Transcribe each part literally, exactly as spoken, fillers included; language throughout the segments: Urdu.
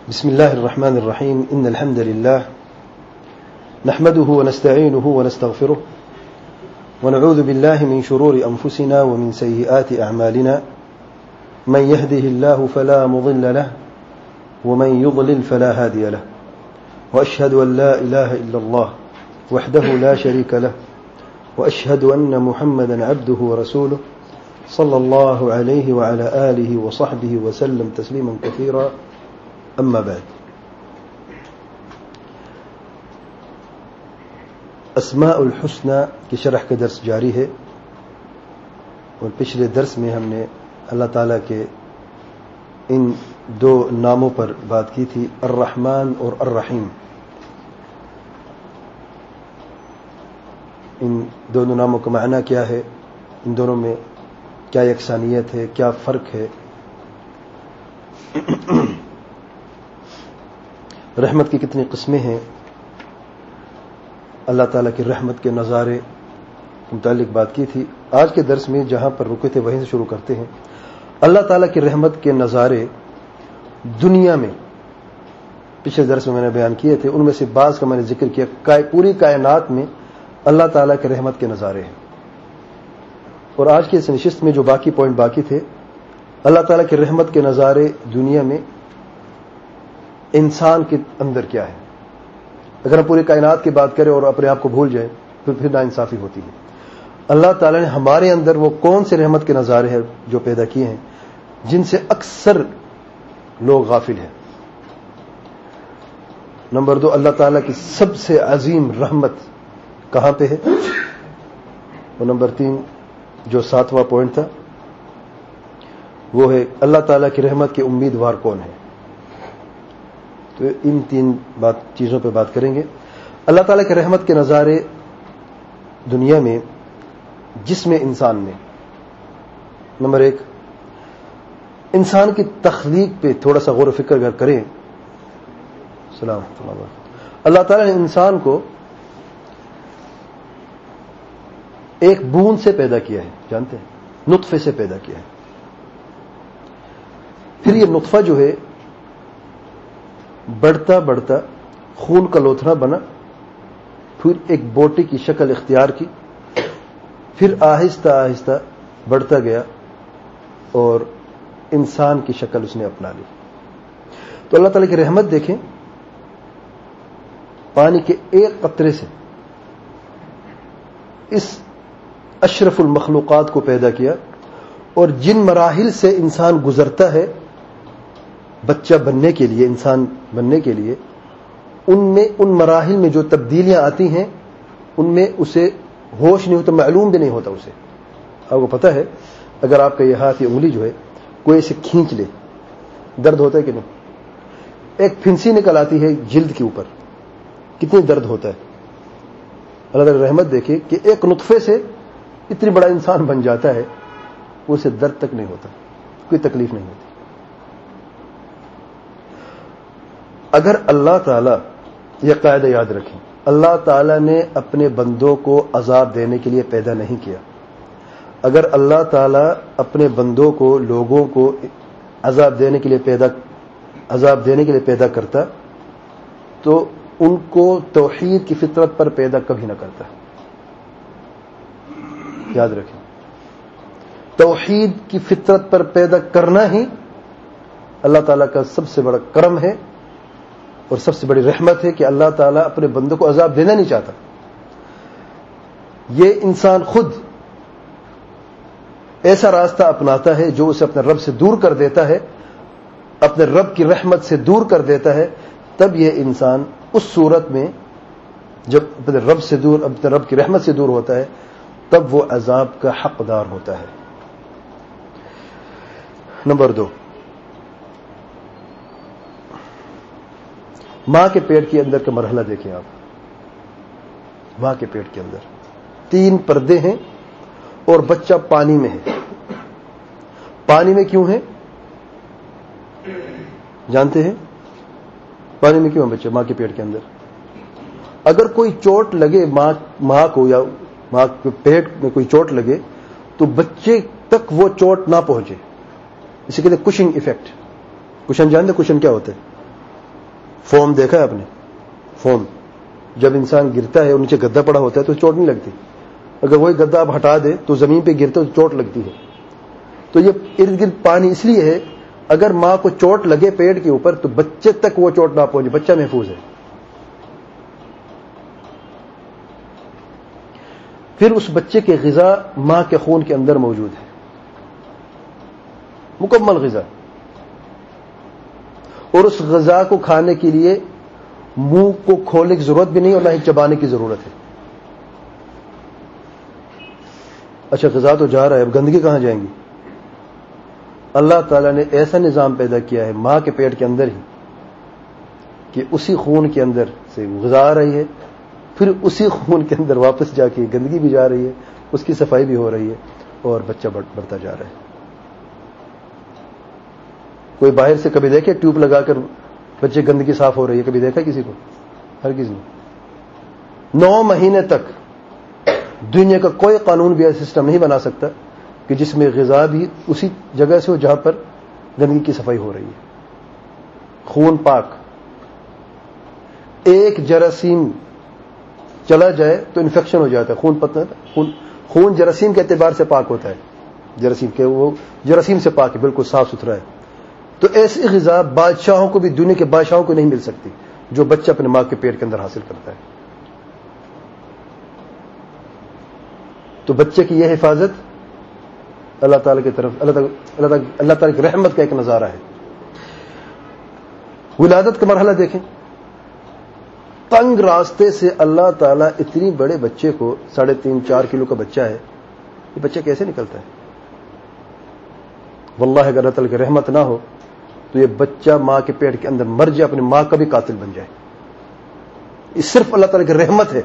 بسم الله الرحمن الرحيم إن الحمد لله نحمده ونستعينه ونستغفره ونعوذ بالله من شرور أنفسنا ومن سيئات أعمالنا من يهده الله فلا مضل له ومن يضلل فلا هادي له وأشهد أن لا إله إلا الله وحده لا شريك له وأشهد أن محمدا عبده ورسوله صلى الله عليه وعلى آله وصحبه وسلم تسليما كثيرا اما بعد. اسماء الحسنى کی شرح کا درس جاری ہے اور پچھلے درس میں ہم نے اللہ تعالیٰ کے ان دو ناموں پر بات کی تھی، الرحمن اور الرحیم. ان دونوں ناموں کا معنی کیا ہے، ان دونوں میں کیا یکسانیت ہے، کیا فرق ہے. رحمت کی کتنی قسمیں ہیں، اللہ تعالیٰ کی رحمت کے نظارے کے متعلق بات کی تھی. آج کے درس میں جہاں پر رکے تھے وہیں سے شروع کرتے ہیں. اللہ تعالیٰ کی رحمت کے نظارے دنیا میں پچھلے درس میں میں نے بیان کیے تھے، ان میں سے بعض کا میں نے ذکر کیا. پوری کائنات میں اللہ تعالیٰ کی رحمت کے نظارے ہیں. اور آج کی اس نشست میں جو باقی پوائنٹ باقی تھے، اللہ تعالیٰ کی رحمت کے نظارے دنیا میں انسان کے اندر کیا ہے. اگر ہم پوری کائنات کی بات کریں اور اپنے آپ کو بھول جائیں تو پھر ناانصافی ہوتی ہے. اللہ تعالیٰ نے ہمارے اندر وہ کون سے رحمت کے نظارے ہیں جو پیدا کیے ہیں جن سے اکثر لوگ غافل ہیں. نمبر دو، اللہ تعالیٰ کی سب سے عظیم رحمت کہاں پہ ہے. اور نمبر تین جو ساتواں پوائنٹ تھا وہ ہے اللہ تعالیٰ کی رحمت کے امیدوار کون ہیں. تو ان تین بات چیزوں پہ بات کریں گے. اللہ تعالیٰ کے رحمت کے نظارے دنیا میں جس میں انسان نے، نمبر ایک، انسان کی تخلیق پہ تھوڑا سا غور و فکر اگر کریں. السلام علیکم. اللہ تعالیٰ نے انسان کو ایک بوند سے پیدا کیا ہے، جانتے ہیں، نطفے سے پیدا کیا ہے. پھر یہ نطفہ جو ہے بڑھتا بڑھتا خون کا لوتھڑا بنا، پھر ایک بوٹی کی شکل اختیار کی، پھر آہستہ آہستہ بڑھتا گیا اور انسان کی شکل اس نے اپنا لی. تو اللہ تعالیٰ کی رحمت دیکھیں، پانی کے ایک قطرے سے اس اشرف المخلوقات کو پیدا کیا، اور جن مراحل سے انسان گزرتا ہے بچہ بننے کے لیے، انسان بننے کے لیے، ان میں ان مراحل میں جو تبدیلیاں آتی ہیں ان میں اسے ہوش نہیں ہوتا، معلوم بھی نہیں ہوتا اسے. آپ کو پتہ ہے اگر آپ کا یہ ہاتھ یا انگلی جو ہے کوئی اسے کھینچ لے درد ہوتا ہے کہ نہیں؟ ایک پھنسی نکل آتی ہے جلد کے اوپر، کتنی درد ہوتا ہے. اللہ تعالی رحمت دیکھے کہ ایک نطفے سے اتنی بڑا انسان بن جاتا ہے، اسے درد تک نہیں ہوتا، کوئی تکلیف نہیں ہوتی. اگر اللہ تعالیٰ، یہ قاعدہ یاد رکھیں، اللہ تعالیٰ نے اپنے بندوں کو عذاب دینے کے لیے پیدا نہیں کیا. اگر اللہ تعالیٰ اپنے بندوں کو، لوگوں کو عذاب دینے کے لیے پیدا عذاب دینے کے لیے پیدا کرتا تو ان کو توحید کی فطرت پر پیدا کبھی نہ کرتا. یاد رکھیں، توحید کی فطرت پر پیدا کرنا ہی اللہ تعالیٰ کا سب سے بڑا کرم ہے اور سب سے بڑی رحمت ہے کہ اللہ تعالیٰ اپنے بندوں کو عذاب دینا نہیں چاہتا. یہ انسان خود ایسا راستہ اپناتا ہے جو اسے اپنے رب سے دور کر دیتا ہے، اپنے رب کی رحمت سے دور کر دیتا ہے. تب یہ انسان اس صورت میں جب اپنے رب سے دور، اپنے رب کی رحمت سے دور ہوتا ہے، تب وہ عذاب کا حقدار ہوتا ہے. نمبر دو، ماں کے پیٹ کے اندر کا مرحلہ دیکھیں آپ. ماں کے پیٹ کے اندر تین پردے ہیں اور بچہ پانی میں ہے. پانی میں کیوں ہے جانتے ہیں؟ پانی میں کیوں ہے بچہ ماں کے پیٹ کے اندر؟ اگر کوئی چوٹ لگے ماں ماں کو، یا ماں کے پیٹ میں کوئی چوٹ لگے تو بچے تک وہ چوٹ نہ پہنچے. اسے کہتے ہیں کشنگ ایفیکٹ. کشن جانتے کشن کیا ہوتا ہے؟ فوم دیکھا ہے آپ نے؟ فوم جب انسان گرتا ہے اور نیچے گدا پڑا ہوتا ہے تو چوٹ نہیں لگتی. اگر وہی گدا آپ ہٹا دے تو زمین پہ گرتے تو چوٹ لگتی ہے. تو یہ ارد گرد پانی اس لیے ہے اگر ماں کو چوٹ لگے پیٹ کے اوپر تو بچے تک وہ چوٹ نہ پہنچے, بچہ محفوظ ہے. پھر اس بچے کی غذا ماں کے خون کے اندر موجود ہے, مکمل غذا, اور اس غذا کو کھانے کے لیے منہ کو کھولنے کی ضرورت بھی نہیں اور نہ ہی چبانے کی ضرورت ہے. اچھا غذا تو جا رہا ہے, اب گندگی کہاں جائیں گی؟ اللہ تعالیٰ نے ایسا نظام پیدا کیا ہے ماں کے پیٹ کے اندر ہی کہ اسی خون کے اندر سے غذا آ رہی ہے, پھر اسی خون کے اندر واپس جا کے گندگی بھی جا رہی ہے, اس کی صفائی بھی ہو رہی ہے اور بچہ بڑھتا جا رہا ہے. کوئی باہر سے کبھی دیکھے ٹیوب لگا کر بچے گندگی صاف ہو رہی ہے؟ کبھی دیکھا کسی کو؟ ہر کسی نے. نو مہینے تک دنیا کا کوئی قانون بھی ایسا سسٹم نہیں بنا سکتا کہ جس میں غذا بھی اسی جگہ سے ہو جہاں پر گندگی کی صفائی ہو رہی ہے. خون پاک, ایک جراثیم چلا جائے تو انفیکشن ہو جاتا ہے. خون پتہ خون خون جراثیم کے اعتبار سے پاک ہوتا ہے, جراثیم کے وہ جراثیم سے پاک ہے, بالکل صاف ستھرا ہے. تو ایسی غذا بادشاہوں کو بھی, دنیا کے بادشاہوں کو نہیں مل سکتی جو بچہ اپنے ماں کے پیٹ کے اندر حاصل کرتا ہے. تو بچے کی یہ حفاظت اللہ تعالیٰ کی طرف اللہ تعالیٰ اللہ تعالیٰ, اللہ تعالیٰ کی رحمت کا ایک نظارہ ہے. ولادت کا مرحلہ دیکھیں, تنگ راستے سے اللہ تعالیٰ اتنی بڑے بچے کو, ساڑھے تین چار کلو کا بچہ ہے, یہ بچہ کیسے نکلتا ہے؟ واللہ اگر اللہ تعالیٰ کی رحمت نہ ہو تو یہ بچہ ماں کے پیٹ کے اندر مر جائے, اپنی ماں کا بھی قاتل بن جائے. یہ صرف اللہ تعالیٰ کی رحمت ہے.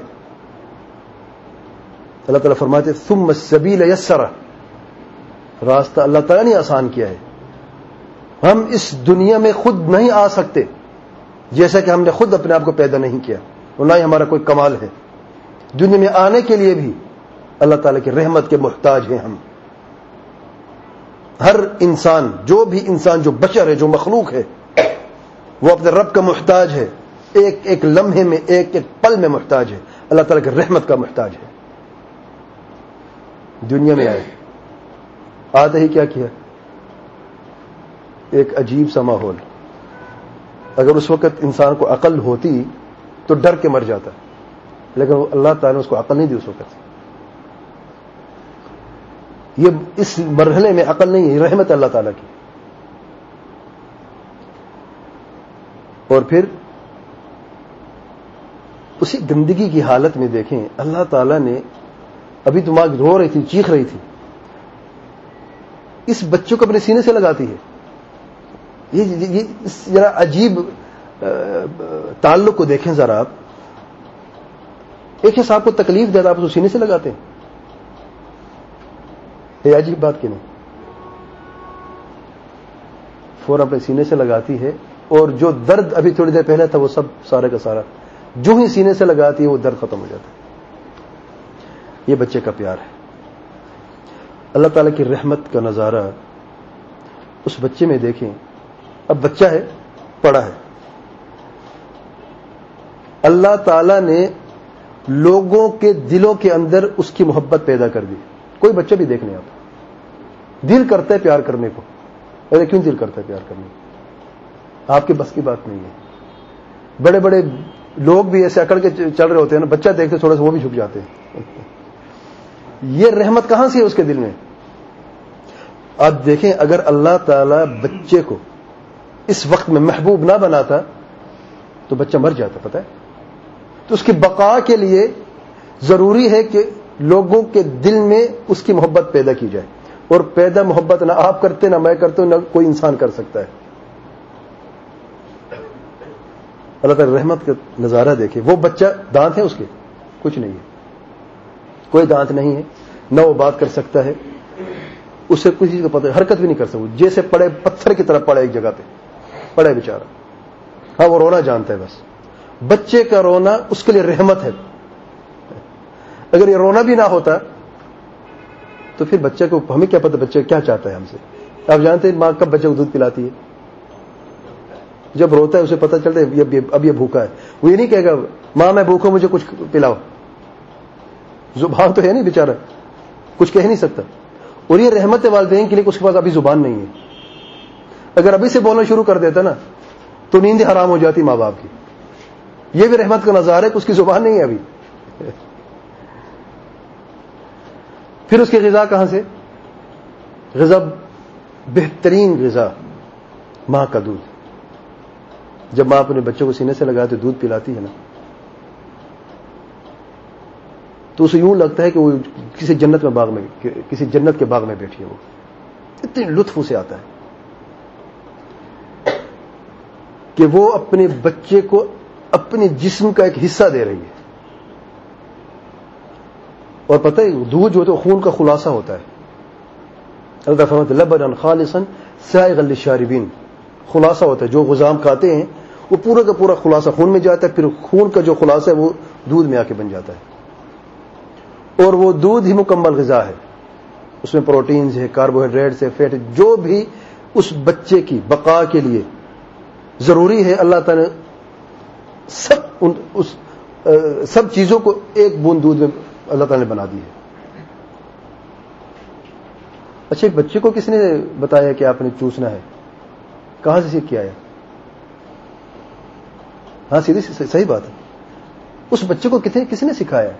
اللہ تعالیٰ فرماتے ثم السبیل یسرہ, راستہ اللہ تعالیٰ نے آسان کیا ہے. ہم اس دنیا میں خود نہیں آ سکتے, جیسا کہ ہم نے خود اپنے آپ کو پیدا نہیں کیا اور نہ ہی ہمارا کوئی کمال ہے. دنیا میں آنے کے لیے بھی اللہ تعالیٰ کی رحمت کے محتاج ہیں ہم. ہر انسان, جو بھی انسان, جو بشر ہے, جو مخلوق ہے, وہ اپنے رب کا محتاج ہے. ایک ایک لمحے میں, ایک ایک پل میں محتاج ہے, اللہ تعالیٰ کی رحمت کا محتاج ہے. دنیا میں آئے, آتے ہی کیا کیا؟ ایک عجیب سا ماحول. اگر اس وقت انسان کو عقل ہوتی تو ڈر کے مر جاتا, لیکن اللہ تعالیٰ نے اس کو عقل نہیں دی اس وقت. یہ اس مرحلے میں عقل نہیں ہے, رحمت اللہ تعالیٰ کی. اور پھر اسی گندگی کی حالت میں دیکھیں اللہ تعالیٰ نے, ابھی تو ماں رو رہی تھی, چیخ رہی تھی, اس بچوں کو اپنے سینے سے لگاتی ہے. یہ اس ذرا عجیب تعلق کو دیکھیں ذرا آپ. ایک حساب کو تکلیف دیتا, آپ اس کو سینے سے لگاتے ہیں. یہ عجیب بات کی نہیں, فوراً اپنے سینے سے لگاتی ہے, اور جو درد ابھی تھوڑی دیر پہلے تھا وہ سب سارے کا سارا جو ہی سینے سے لگاتی ہے وہ درد ختم ہو جاتا ہے. یہ بچے کا پیار ہے. اللہ تعالیٰ کی رحمت کا نظارہ اس بچے میں دیکھیں. اب بچہ ہے, پڑا ہے, اللہ تعالیٰ نے لوگوں کے دلوں کے اندر اس کی محبت پیدا کر دی. کوئی بچہ بھی دیکھ نہیں آتا, دل کرتا ہے پیار کرنے کو. ارے کیوں دل کرتا ہے پیار کرنے کو؟ آپ کے بس کی بات نہیں ہے. بڑے بڑے لوگ بھی ایسے اکڑ کے چل رہے ہوتے ہیں نا, بچہ دیکھتے تھوڑا سا وہ بھی جھک جاتے ہیں. یہ رحمت کہاں سے ہے اس کے دل میں؟ آپ دیکھیں, اگر اللہ تعالیٰ بچے کو اس وقت میں محبوب نہ بناتا تو بچہ مر جاتا, پتہ ہے. تو اس کی بقا کے لیے ضروری ہے کہ لوگوں کے دل میں اس کی محبت پیدا کی جائے, اور پیدا محبت نہ آپ کرتے, نہ میں کرتے, نہ کوئی انسان کر سکتا ہے. اللہ تعالی رحمت کا نظارہ دیکھے. وہ بچہ, دانت ہے اس کے؟ کچھ نہیں ہے, کوئی دانت نہیں ہے, نہ وہ بات کر سکتا ہے, اسے کسی چیز کا پتہ, حرکت بھی نہیں کر سکتا, جیسے پڑے پتھر کی طرح پڑے ایک جگہ پہ پڑے بیچارہ. ہاں وہ رونا جانتا ہے بس. بچے کا رونا اس کے لیے رحمت ہے. اگر یہ رونا بھی نہ ہوتا تو پھر بچے کو, ہمیں کیا پتہ بچہ کیا چاہتا ہے ہم سے. آپ جانتے ہیں ماں کب بچے کو دودھ پلاتی ہے؟ جب روتا ہے اسے پتہ چلتا ہے اب یہ بھوکا ہے، وہ یہ نہیں کہے گا ماں میں بھوکا مجھے کچھ پلاؤ، زبان تو ہے نہیں بیچارہ، کچھ کہہ نہیں سکتا. اور یہ رحمت والدین کے لیے اس کے پاس ابھی زبان نہیں ہے. اگر ابھی سے بولنا شروع کر دیتا نا تو نیند حرام ہو جاتی ماں باپ کی. یہ بھی رحمت کا نظارہ ہے کہ اس کی زبان نہیں ہے ابھی. پھر اس کی غذا کہاں سے؟ غذا بہترین غذا ماں کا دودھ. جب ماں اپنے بچوں کو سینے سے لگا کے دودھ پلاتی ہے نا تو اسے یوں لگتا ہے کہ وہ کسی جنت میں باغ میں کسی جنت کے باغ میں بیٹھی ہے. وہ اتنی لطف اسے آتا ہے کہ وہ اپنے بچے کو اپنے جسم کا ایک حصہ دے رہی ہے. اور پتہ ہے دودھ جو تو خون کا خلاصہ ہوتا ہے. اللہ فرماتے ہیں لبنا خالصا سائغا للشاربین، خلاصہ ہوتا ہے. جو غذام کھاتے ہیں وہ پورا کا پورا خلاصہ خون میں جاتا ہے، پھر خون کا جو خلاصہ ہے وہ دودھ میں آ کے بن جاتا ہے. اور وہ دودھ ہی مکمل غذا ہے. اس میں پروٹینز ہے، کاربوہائیڈریٹس ہے، فیٹ، جو بھی اس بچے کی بقا کے لیے ضروری ہے اللہ تعالی نے سب ان اس سب چیزوں کو ایک بوند دودھ میں اللہ تعالی نے بنا دی ہے. اچھا ایک بچے کو کس نے بتایا کہ آپ نے چوسنا ہے؟ کہاں سے سیکھ کے آیا؟ ہاں سیدھی صحیح بات ہے. اس بچے کو کس نے سکھایا؟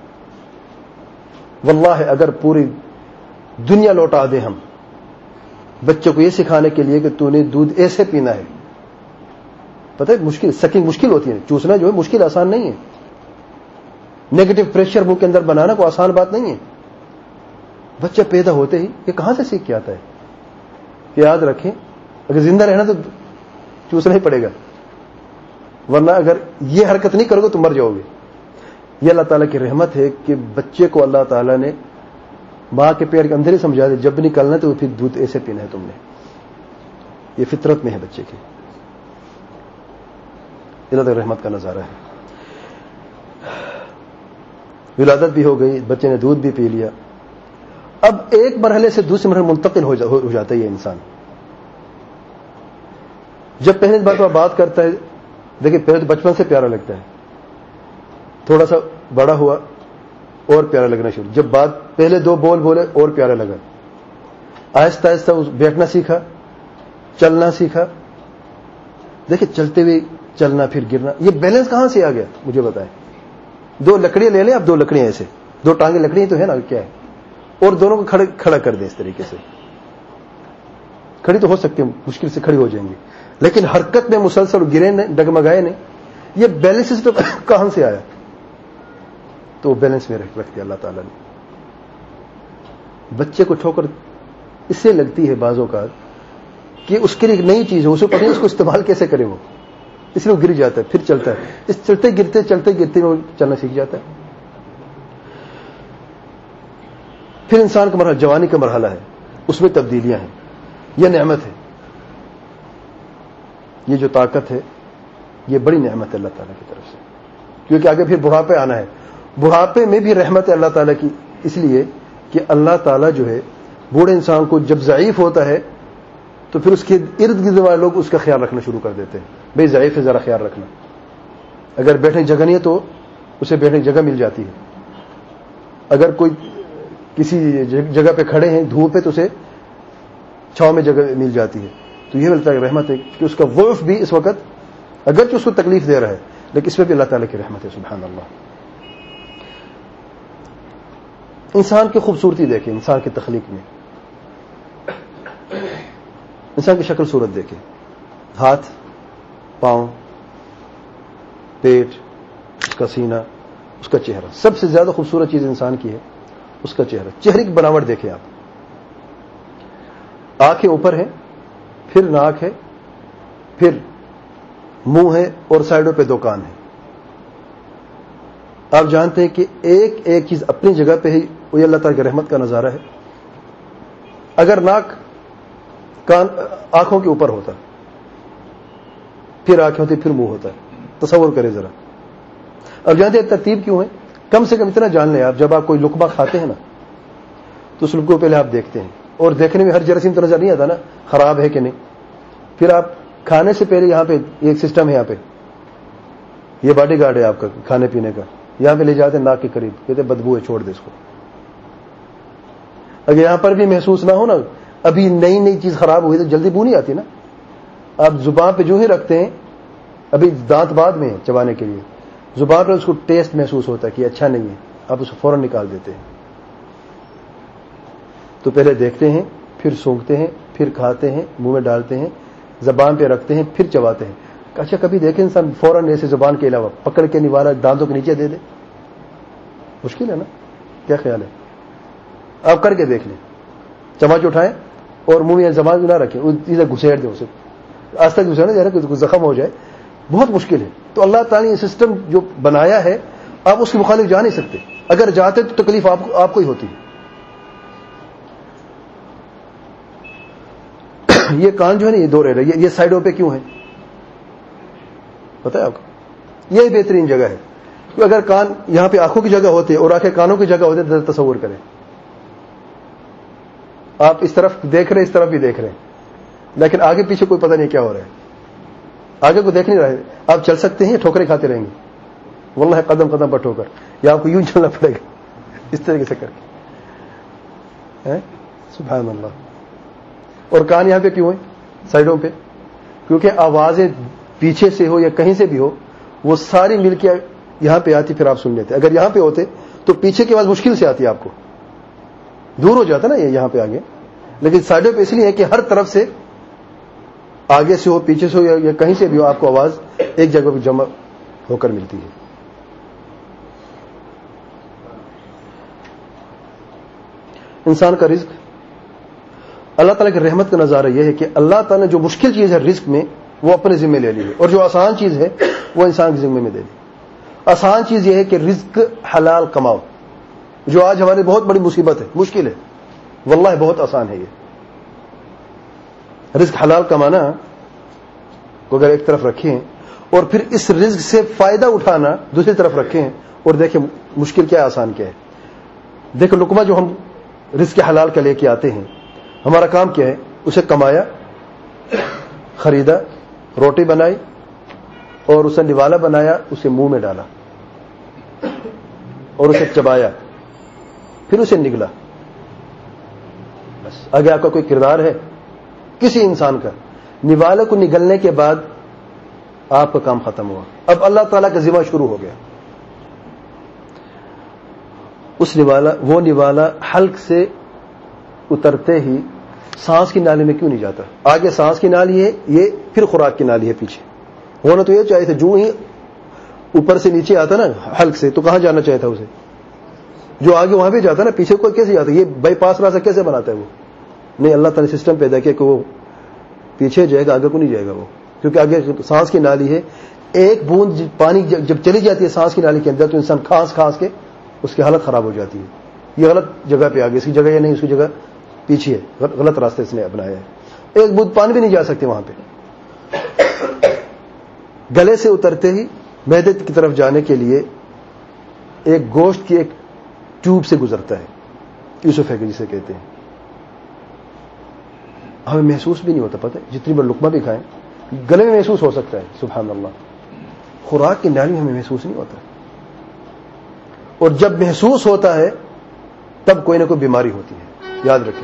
واللہ اگر پوری دنیا لوٹا دیں ہم بچے کو یہ سکھانے کے لیے کہ تو نے دودھ ایسے پینا ہے. پتہ ہے مشکل سکنگ مشکل ہوتی ہے، چوسنا جو ہے مشکل آسان نہیں ہے. نیگیٹو پریشر منہ کے اندر بنانا کوئی آسان بات نہیں ہے. بچہ پیدا ہوتے ہی یہ کہاں سے سیکھ کے آتا ہے؟ یاد رکھیں اگر زندہ رہنا تو چوسنا ہی پڑے گا، ورنہ اگر یہ حرکت نہیں کرو گے تو مر جاؤ گے. یہ اللہ تعالیٰ کی رحمت ہے کہ بچے کو اللہ تعالیٰ نے ماں کے پیٹ کے اندر ہی سمجھا دے جب نکلنا تو پھر دودھ ایسے پینا ہے تم نے. یہ فطرت میں ہے بچے کی. اللہ تعالیٰ رحمت کا نظارہ ہے. ولادت بھی ہو گئی، بچے نے دودھ بھی پی لیا. اب ایک مرحلے سے دوسرے مرحلے منتقل ہو جاتا ہے یہ انسان. جب پہلے بار بات کرتا ہے دیکھیں پہلے تو بچپن سے پیارا لگتا ہے، تھوڑا سا بڑا ہوا اور پیارا لگنا شروع. جب بات پہلے دو بول بولے اور پیارا لگا، آہستہ آہستہ بیٹھنا سیکھا، چلنا سیکھا. دیکھیں چلتے ہوئے چلنا پھر گرنا، یہ بیلنس کہاں سے آ گیا مجھے بتائیں. دو لکڑیاں لے لیں، اب دو لکڑیاں ایسے دو ٹانگیں لکڑیاں تو ہے نا، کیا ہے، اور دونوں کو کھڑے کھڑا کر دیں اس طریقے سے. کھڑی تو ہو سکتی ہے، مشکل سے کھڑی ہو جائیں گی، لیکن حرکت میں مسلسل گرے نہیں، ڈگمگائے نہیں. یہ بیلنس تو کہاں سے آیا؟ تو بیلنس میں رکھتے اللہ تعالیٰ نے. بچے کو ٹھوکر اس سے لگتی ہے بعض اوقات کہ اس کے لیے ایک نئی چیز ہے، اسے پتہ نہیں اس کو استعمال کیسے کرے، وہ اس لیے وہ گر جاتا ہے، پھر چلتا ہے. اس چلتے گرتے چلتے گرتے وہ چلنا سیکھ جاتا ہے. پھر انسان کا مرحلہ جوانی کا مرحلہ ہے، اس میں تبدیلیاں ہیں. یہ نعمت ہے، یہ جو طاقت ہے یہ بڑی نعمت ہے اللہ تعالیٰ کی طرف سے، کیونکہ آگے پھر بڑھاپے آنا ہے. بڑھاپے میں بھی رحمت ہے اللہ تعالیٰ کی، اس لیے کہ اللہ تعالیٰ جو ہے بوڑھے انسان کو جب ضعیف ہوتا ہے تو پھر اس کے ارد گرد والے لوگ اس کا خیال رکھنا شروع کر دیتے ہیں. بھئی ضعیف ہے ذرا خیال رکھنا. اگر بیٹھنے کی جگہ نہیں ہے تو اسے بیٹھنے کی جگہ مل جاتی ہے. اگر کوئی کسی جگہ پہ کھڑے ہیں دھوپ پہ تو اسے چھاؤں میں جگہ مل جاتی ہے. تو یہ اللہ کی رحمت ہے کہ اس کا ضعف بھی اس وقت اگرچہ اس کو تکلیف دے رہا ہے لیکن اس میں بھی اللہ تعالیٰ کی رحمت ہے. سبحان اللہ. انسان کی خوبصورتی دیکھیں، انسان کی تخلیق میں انسان کی شکل صورت دیکھیں، ہاتھ، پاؤں، پیٹ، اس کا سینہ، اس کا چہرہ. سب سے زیادہ خوبصورت چیز انسان کی ہے اس کا چہرہ. چہرے کی بناوٹ دیکھیں آپ. آنکھیں اوپر ہیں، پھر ناک ہے، پھر منہ ہے اور سائڈوں پہ دو کان ہیں. آپ جانتے ہیں کہ ایک ایک چیز اپنی جگہ پہ ہی وہ اللہ تعالیٰ کی رحمت کا نظارہ ہے. اگر ناک کان آنکھوں کے اوپر ہوتا، پھر آنکھیں ہوتی، پھر منہ ہوتا ہے، تصور کریں ذرا. اب جانتے ہیں ترتیب کیوں ہے؟ کم سے کم اتنا جان لیں آپ، جب آپ کوئی لقمہ کھاتے ہیں نا تو اس لقمے کو پہلے آپ دیکھتے ہیں، اور دیکھنے میں ہر جراثیم تو نظر نہیں آتا نا خراب ہے کہ نہیں. پھر آپ کھانے سے پہلے یہاں پہ ایک سسٹم ہے، یہاں پہ یہ باڈی گارڈ ہے آپ کا کھانے پینے کا، یہاں پہ لے جاتے ہیں ناک کے قریب، کہتے ہیں بدبو ہے چھوڑ دے اس کو. اگر یہاں پر بھی محسوس نہ ہو نا، ابھی نئی نئی چیز خراب ہوئی تو جلدی بو نہیں آتی نا. آپ زبان پہ جو ہی رکھتے ہیں، ابھی دانت بعد میں چبانے کے لیے، زبان پر اس کو ٹیسٹ محسوس ہوتا ہے کہ اچھا نہیں ہے، آپ اس کو فوراً نکال دیتے ہیں. تو پہلے دیکھتے ہیں، پھر سونگتے ہیں، پھر کھاتے ہیں، منہ میں ڈالتے ہیں، زبان پہ رکھتے ہیں، پھر چباتے ہیں. اچھا کبھی دیکھیں انسان فوراً ایسے زبان کے علاوہ پکڑ کے نوالا دانتوں کے نیچے دے دے؟ مشکل ہے نا. کیا خیال ہے؟ آپ کر کے دیکھ لیں. چمچ اٹھائیں اور منہ میں زبان نہ رکھیں، ادھر گھسیڑ دیں اسے، آج تک گھسیڑنا جا رہا ہے، زخم ہو جائے، بہت مشکل ہے. تو اللہ تعالیٰ نے یہ سسٹم جو بنایا ہے، آپ اس کے مخالف جا نہیں سکتے. اگر جاتے تو تکلیف آپ کو آپ کو ہی ہوتی ہے. یہ کان جو ہے نا، یہ دو رہ رہے، یہ سائڈوں پہ کیوں ہے پتہ ہے آپ کو؟ یہی بہترین جگہ ہے. کہ اگر کان یہاں پہ آنکھوں کی جگہ ہوتے اور آنکھیں کانوں کی جگہ ہوتے تو تصور کریں، آپ اس طرف دیکھ رہے، اس طرف بھی دیکھ رہے ہیں، لیکن آگے پیچھے کوئی پتہ نہیں کیا ہو رہا ہے. آگے کو دیکھ نہیں رہے. آپ چل سکتے ہیں، ٹھوکریں کھاتے رہیں گے واللہ، قدم قدم پر ٹھوکر، یا آپ کو یوں چلنا پڑے گا اس طریقے سے کر کے. سبحان اللہ. اور کان یہاں پہ کیوں ہے سائڈوں پہ؟ کیونکہ آوازیں پیچھے سے ہو یا کہیں سے بھی ہو، وہ ساری مل کے یہاں پہ آتی، پھر آپ سن لیتے. اگر یہاں پہ ہوتے تو پیچھے کی آواز مشکل سے آتی، آپ کو دور ہو جاتا نا یہ یہاں پہ آگے. لیکن سائڈوں پہ اس لیے ہے کہ ہر طرف سے، آگے سے ہو، پیچھے سے ہو یا کہیں سے بھی ہو، آپ کو آواز ایک جگہ پہ جمع ہو کر ملتی ہے. انسان کا رزق، اللہ تعالیٰ کی رحمت کا نظارہ یہ ہے کہ اللہ تعالیٰ نے جو مشکل چیز ہے رزق میں، وہ اپنے ذمہ لے لی ہے، اور جو آسان چیز ہے وہ انسان کے ذمہ میں دے دی. آسان چیز یہ ہے کہ رزق حلال کماؤ، جو آج ہماری بہت بڑی مصیبت ہے، مشکل ہے، واللہ بہت آسان ہے. یہ رزق حلال کمانا کو اگر ایک طرف رکھیں، اور پھر اس رزق سے فائدہ اٹھانا دوسری طرف رکھیں، اور دیکھیں مشکل کیا ہے، آسان کیا ہے. دیکھو لقمہ جو ہم رزق حلال کا لے کے آتے ہیں، ہمارا کام کیا ہے؟ اسے کمایا، خریدا، روٹی بنائی، اور اسے نوالا بنایا، اسے منہ میں ڈالا اور اسے چبایا، پھر اسے نگلا. بس آگے آپ کا کوئی کردار ہے کسی انسان کا؟ نوالے کو نگلنے کے بعد آپ کا کام ختم ہوا. اب اللہ تعالیٰ کا ذمہ شروع ہو گیا. اس نوالا وہ نوالا حلق سے اترتے ہی سانس کی نالی میں کیوں نہیں جاتا؟ آگے سانس کی نالی ہے، یہ پھر خوراک کی نالی ہے پیچھے. ہونا تو یہ چاہیے تھا، جو ہی اوپر سے نیچے آتا نا حلق سے، تو کہاں جانا چاہیے تھا اسے؟ جو آگے وہاں پہ جاتا نا، پیچھے کو کیسے جاتا؟ یہ بائی پاس راستہ کیسے بناتا ہے وہ؟ نہیں، اللہ تعالیٰ نے سسٹم پیدا کیا کہ وہ پیچھے جائے گا، آگے کو نہیں جائے گا وہ، کیونکہ آگے سانس کی نالی ہے. ایک بوند پانی جب چلی جاتی ہے سانس کی نالی کے اندر تو انسان کھانس کھانس کے اس کی حالت خراب ہو جاتی ہے. یہ غلط جگہ پہ آ گئی، اس کی جگہ یہ نہیں، اس کی جگہ پیچھے ہے، غلط راستے اس نے اپنایا ہے. ایک بوند پانی بھی نہیں جا سکتے وہاں پہ. گلے سے اترتے ہی معدے کی طرف جانے کے لیے ایک گوشت کی ایک ٹیوب سے گزرتا ہے، یوسف ہے جسے کہتے ہیں. ہمیں محسوس بھی نہیں ہوتا، پتہ ہے جتنی بار لقمہ بھی کھائیں گلے میں محسوس ہو سکتا ہے، سبحان اللہ. خوراک کی نالی میں ہمیں محسوس نہیں ہوتا، اور جب محسوس ہوتا ہے تب کوئی نہ کوئی بیماری ہوتی ہے. یاد رکھیں،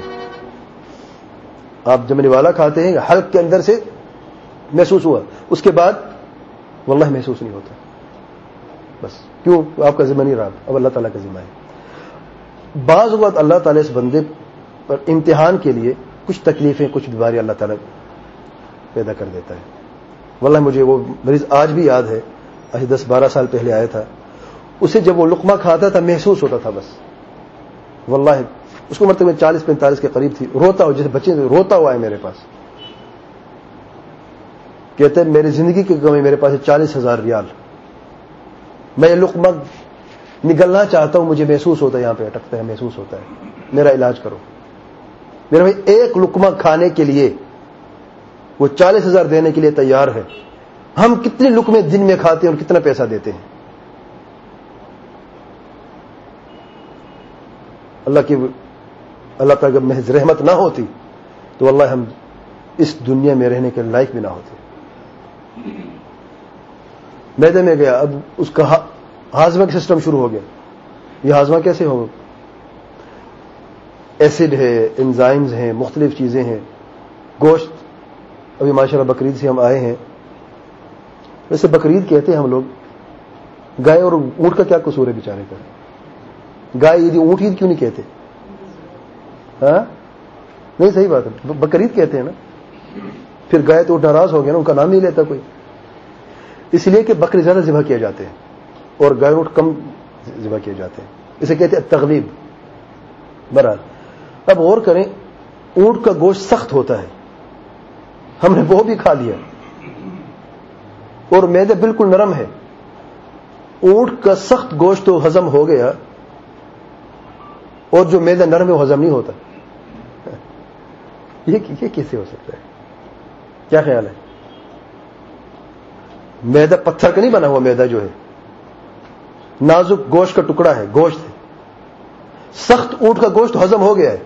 آپ جب نوالا کھاتے ہیں حلق کے اندر سے محسوس ہوا، اس کے بعد واللہ محسوس نہیں ہوتا. بس کیوں؟ آپ کا ذمہ نہیں رہا، اب اللہ تعالیٰ کا ذمہ ہے. بعض اوقات اللہ تعالیٰ اس بندے پر امتحان کے لیے کچھ تکلیفیں، کچھ بیماری اللہ تعالیٰ پیدا کر دیتا ہے. واللہ مجھے وہ مریض آج بھی یاد ہے، آج دس بارہ سال پہلے آیا تھا. اسے جب وہ لقمہ کھاتا تھا محسوس ہوتا تھا، بس واللہ اس کو مرتبہ چالیس پینتالیس کے قریب تھی. روتا ہو جیسے بچے روتا ہوا ہے میرے پاس. کہتے ہیں میری زندگی کی کمی میرے پاس ہے چالیس ہزار ریال، میں یہ لقمہ نگلنا چاہتا ہوں، مجھے محسوس ہوتا ہے یہاں پہ اٹکتا ہے، محسوس ہوتا ہے، میرا علاج کرو. میرے بھائی ایک لقمہ کھانے کے لیے وہ چالیس ہزار دینے کے لیے تیار ہے. ہم کتنے لقمے دن میں کھاتے ہیں اور کتنا پیسہ دیتے ہیں؟ اللہ کی اللہ تعالیٰ اگر محض رحمت نہ ہوتی تو واللہ ہم اس دنیا میں رہنے کے لائق بھی نہ ہوتے. میدے میں گیا, اب اس کا ہاضمہ کا سسٹم شروع ہو گیا. یہ ہاضمہ کیسے ہوگا؟ ایسڈ ہے, انزائمز ہیں, مختلف چیزیں ہیں. گوشت, ابھی ماشاءاللہ بقرعید سے ہم آئے ہیں. ویسے بقرعید کہتے ہیں ہم لوگ, گائے اور اونٹ کا کیا قصور ہے بیچارے کا؟ گائے عید, اونٹ عید کیوں نہیں کہتے؟ ہاں نہیں, صحیح بات ہے, بقرعید کہتے ہیں نا. پھر گائے تو ناراض ہو گیا نا, ان کا نام نہیں لیتا کوئی, اس لیے کہ بکرے زیادہ ذبح کیے جاتے ہیں اور گائے اونٹ کم ذبح کیے جاتے ہیں. اسے کہتے ہیں تغلیب. برحال اب غور کریں, اونٹ کا گوشت سخت ہوتا ہے, ہم نے وہ بھی کھا لیا, اور معدہ بالکل نرم ہے. اونٹ کا سخت گوشت تو ہضم ہو گیا, اور جو معدہ نرم ہے وہ ہضم نہیں ہوتا. یہ یہ کیسے ہو سکتا ہے؟ کیا خیال ہے؟ معدہ پتھر کا نہیں بنا ہوا, معدہ جو ہے نازک گوشت کا ٹکڑا ہے, گوشت ہے. سخت اونٹ کا گوشت ہضم ہو گیا ہے,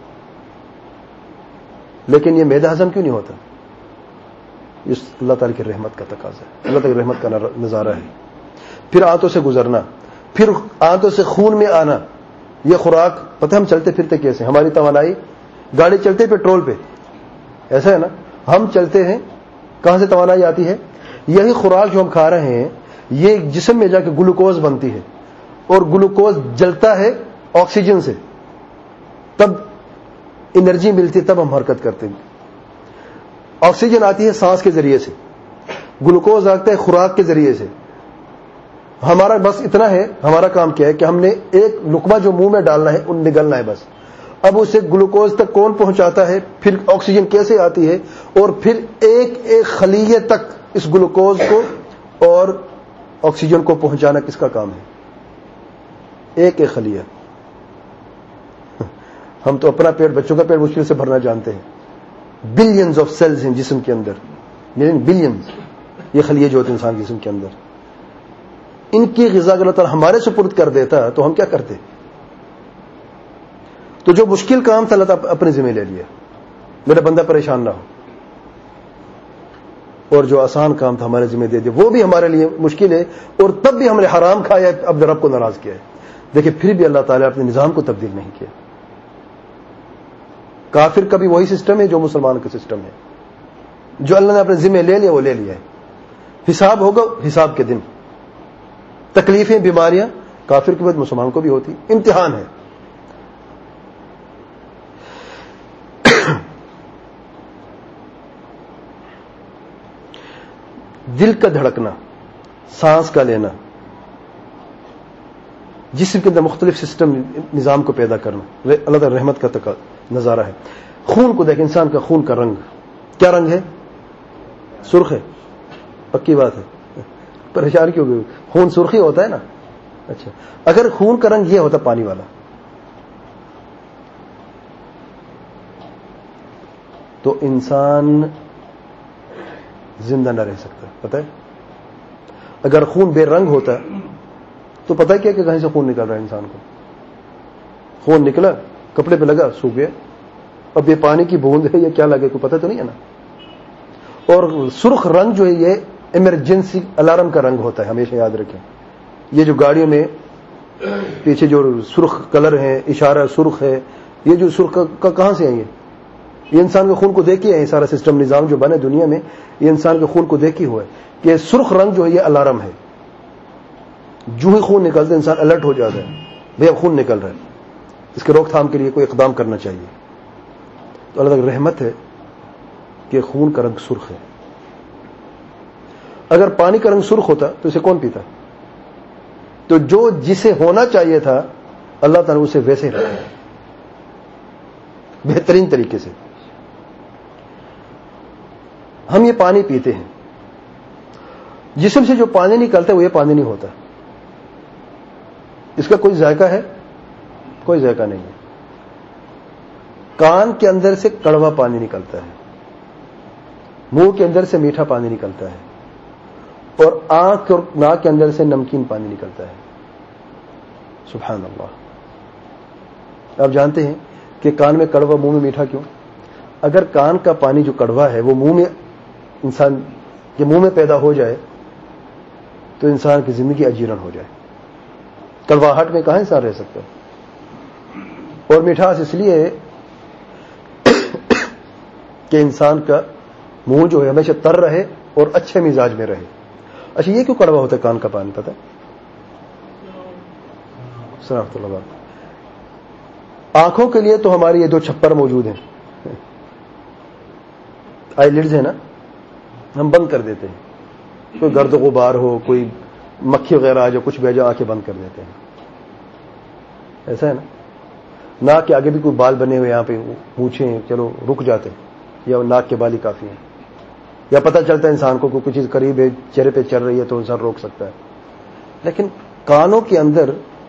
لیکن یہ معدہ ہضم کیوں نہیں ہوتا؟ یہ اللہ تعالی کی رحمت کا تقاضا ہے, اللہ تعالی کی رحمت کا نظارہ ہے. پھر آنتوں سے گزرنا, پھر آنتوں سے خون میں آنا. یہ خوراک, پتہ ہم چلتے پھرتے کیسے؟ ہماری توانائی, گاڑی چلتے پیٹرول پہ, ایسا ہے نا. ہم چلتے ہیں, کہاں سے توانائی آتی ہے؟ یہی خوراک جو ہم کھا رہے ہیں, یہ جسم میں جا کے گلوکوز بنتی ہے, اور گلوکوز جلتا ہے آکسیجن سے, تب انرجی ملتی ہے, تب ہم حرکت کرتے ہیں. آکسیجن آتی ہے سانس کے ذریعے سے, گلوکوز آتا ہے خوراک کے ذریعے سے. ہمارا بس اتنا ہے, ہمارا کام کیا ہے کہ ہم نے ایک لقمہ جو منہ میں ڈالنا ہے, ان نگلنا ہے بس. اب اسے گلوکوز تک کون پہنچاتا ہے, پھر آکسیجن کیسے آتی ہے, اور پھر ایک ایک خلیے تک اس گلوکوز کو اور آکسیجن کو پہنچانا کس کا کام ہے؟ ایک ایک خلیہ. ہم تو اپنا پیٹ, بچوں کا پیٹ مشکل سے بھرنا جانتے ہیں. بلینز آف سیلز ہیں جسم کے اندر, یعنی بلینز یہ خلیے جو ہوتے ہیں انسان کے جسم کے اندر. ان کی غذا اللہ تعالیٰ ہمارے سپرد کر دیتا تو ہم کیا کرتے؟ تو جو مشکل کام تھا اللہ تعالیٰ اپنے ذمہ لے لیا, میرا بندہ پریشان نہ ہو. اور جو آسان کام تھا ہمارے ذمہ دے دیا, وہ بھی ہمارے لیے مشکل ہے, اور تب بھی ہم نے حرام کھایا, اب رب کو ناراض کیا ہے. دیکھیں پھر بھی اللہ تعالیٰ اپنے نظام کو تبدیل نہیں کیا. کافر کا بھی وہی سسٹم ہے جو مسلمان کا سسٹم ہے. جو اللہ نے اپنے ذمہ لے لیا وہ لے لیا ہے. حساب ہوگا حساب کے دن. تکلیفیں, بیماریاں کافر کے بعد مسلمان کو بھی ہوتی, امتحان ہے. دل کا دھڑکنا, سانس کا لینا, جسم کے اندر مختلف سسٹم نظام کو پیدا کرنا, اللہ تعالی رحمت کا نظارہ ہے. خون کو دیکھ, انسان کا خون کا رنگ کیا رنگ ہے؟ سرخ ہے. پکی بات ہے, پریشان کیوں گئے؟ خون سرخی ہوتا ہے نا. اچھا, اگر خون کا رنگ یہ ہوتا پانی والا, تو انسان زندہ نہ رہ سکتا. پتہ ہے, اگر خون بے رنگ ہوتا تو پتہ ہے کیا کہ کہیں سے خون نکل رہا ہے انسان کو. خون نکلا, کپڑے پہ لگا, سوکھ گیا. اب یہ پانی کی بوند ہے, یہ کیا لگے, کوئی پتہ تو نہیں ہے نا. اور سرخ رنگ جو ہے یہ ایمرجنسی الارم کا رنگ ہوتا ہے, ہمیشہ یاد رکھیں. یہ جو گاڑیوں میں پیچھے جو سرخ کلر ہے, اشارہ سرخ ہے, یہ جو سرخ کا کہاں سے ہے؟ یہ یہ انسان کے خون کو دیکھ کے ہے. سارا سسٹم نظام جو بنا دنیا میں, یہ انسان کے خون کو دیکھ کے ہوا ہے کہ سرخ رنگ جو ہے یہ الارم ہے. جو ہی خون نکلتا ہے انسان الرٹ ہو جاتا ہے, بھئی اب خون نکل رہا ہے, اس کے روک تھام کے لیے کوئی اقدام کرنا چاہیے. تو اللہ تعالی رحمت ہے کہ خون کا رنگ سرخ ہے. اگر پانی کا رنگ سرخ ہوتا تو اسے کون پیتا؟ تو جو جسے ہونا چاہیے تھا اللہ تعالیٰ نے اسے ویسے رکھا ہے, بہترین طریقے سے. ہم یہ پانی پیتے ہیں, جسم سے جو پانی نکلتا ہے وہ یہ پانی نہیں ہوتا. اس کا کوئی ذائقہ ہے؟ کوئی ذائقہ نہیں ہے. کان کے اندر سے کڑوا پانی نکلتا ہے, منہ کے اندر سے میٹھا پانی نکلتا ہے, اور آنکھ اور ناک کے اندر سے نمکین پانی نکلتا ہے. سبحان اللہ. آپ جانتے ہیں کہ کان میں کڑوا, منہ میں میٹھا کیوں؟ اگر کان کا پانی جو کڑوا ہے وہ منہ میں, انسان کے منہ میں پیدا ہو جائے تو انسان کی زندگی اجیرن ہو جائے. کڑواہٹ میں کہاں انسان رہ سکتا ہے؟ اور مٹھاس اس لیے ہے کہ انسان کا منہ جو ہے ہمیشہ تر رہے اور اچھے مزاج میں رہے. اچھا یہ کیوں کڑوا ہوتا ہے کان کا پانی پتہ ہے؟ سلامت اللہ بات. آنکھوں کے لیے تو ہماری یہ دو چھپر موجود ہیں, آئی لڈز ہیں نا, ہم بند کر دیتے ہیں. کوئی گرد و غبار ہو, کوئی مکھی وغیرہ آ جائے, کچھ بھی آ جائے, آنکھیں بند کر دیتے ہیں. ایسا ہے نا. ناک کے آگے بھی کوئی بال بنے ہوئے یہاں پہ پوچھیں, چلو رک جاتے ہیں, یا ناک کے بال ہی کافی ہیں. یا پتہ چلتا ہے انسان کو کوئی چیز قریب ہے, چہرے پہ چل رہی ہے تو انسان روک سکتا ہے. لیکن کانوں کے اندر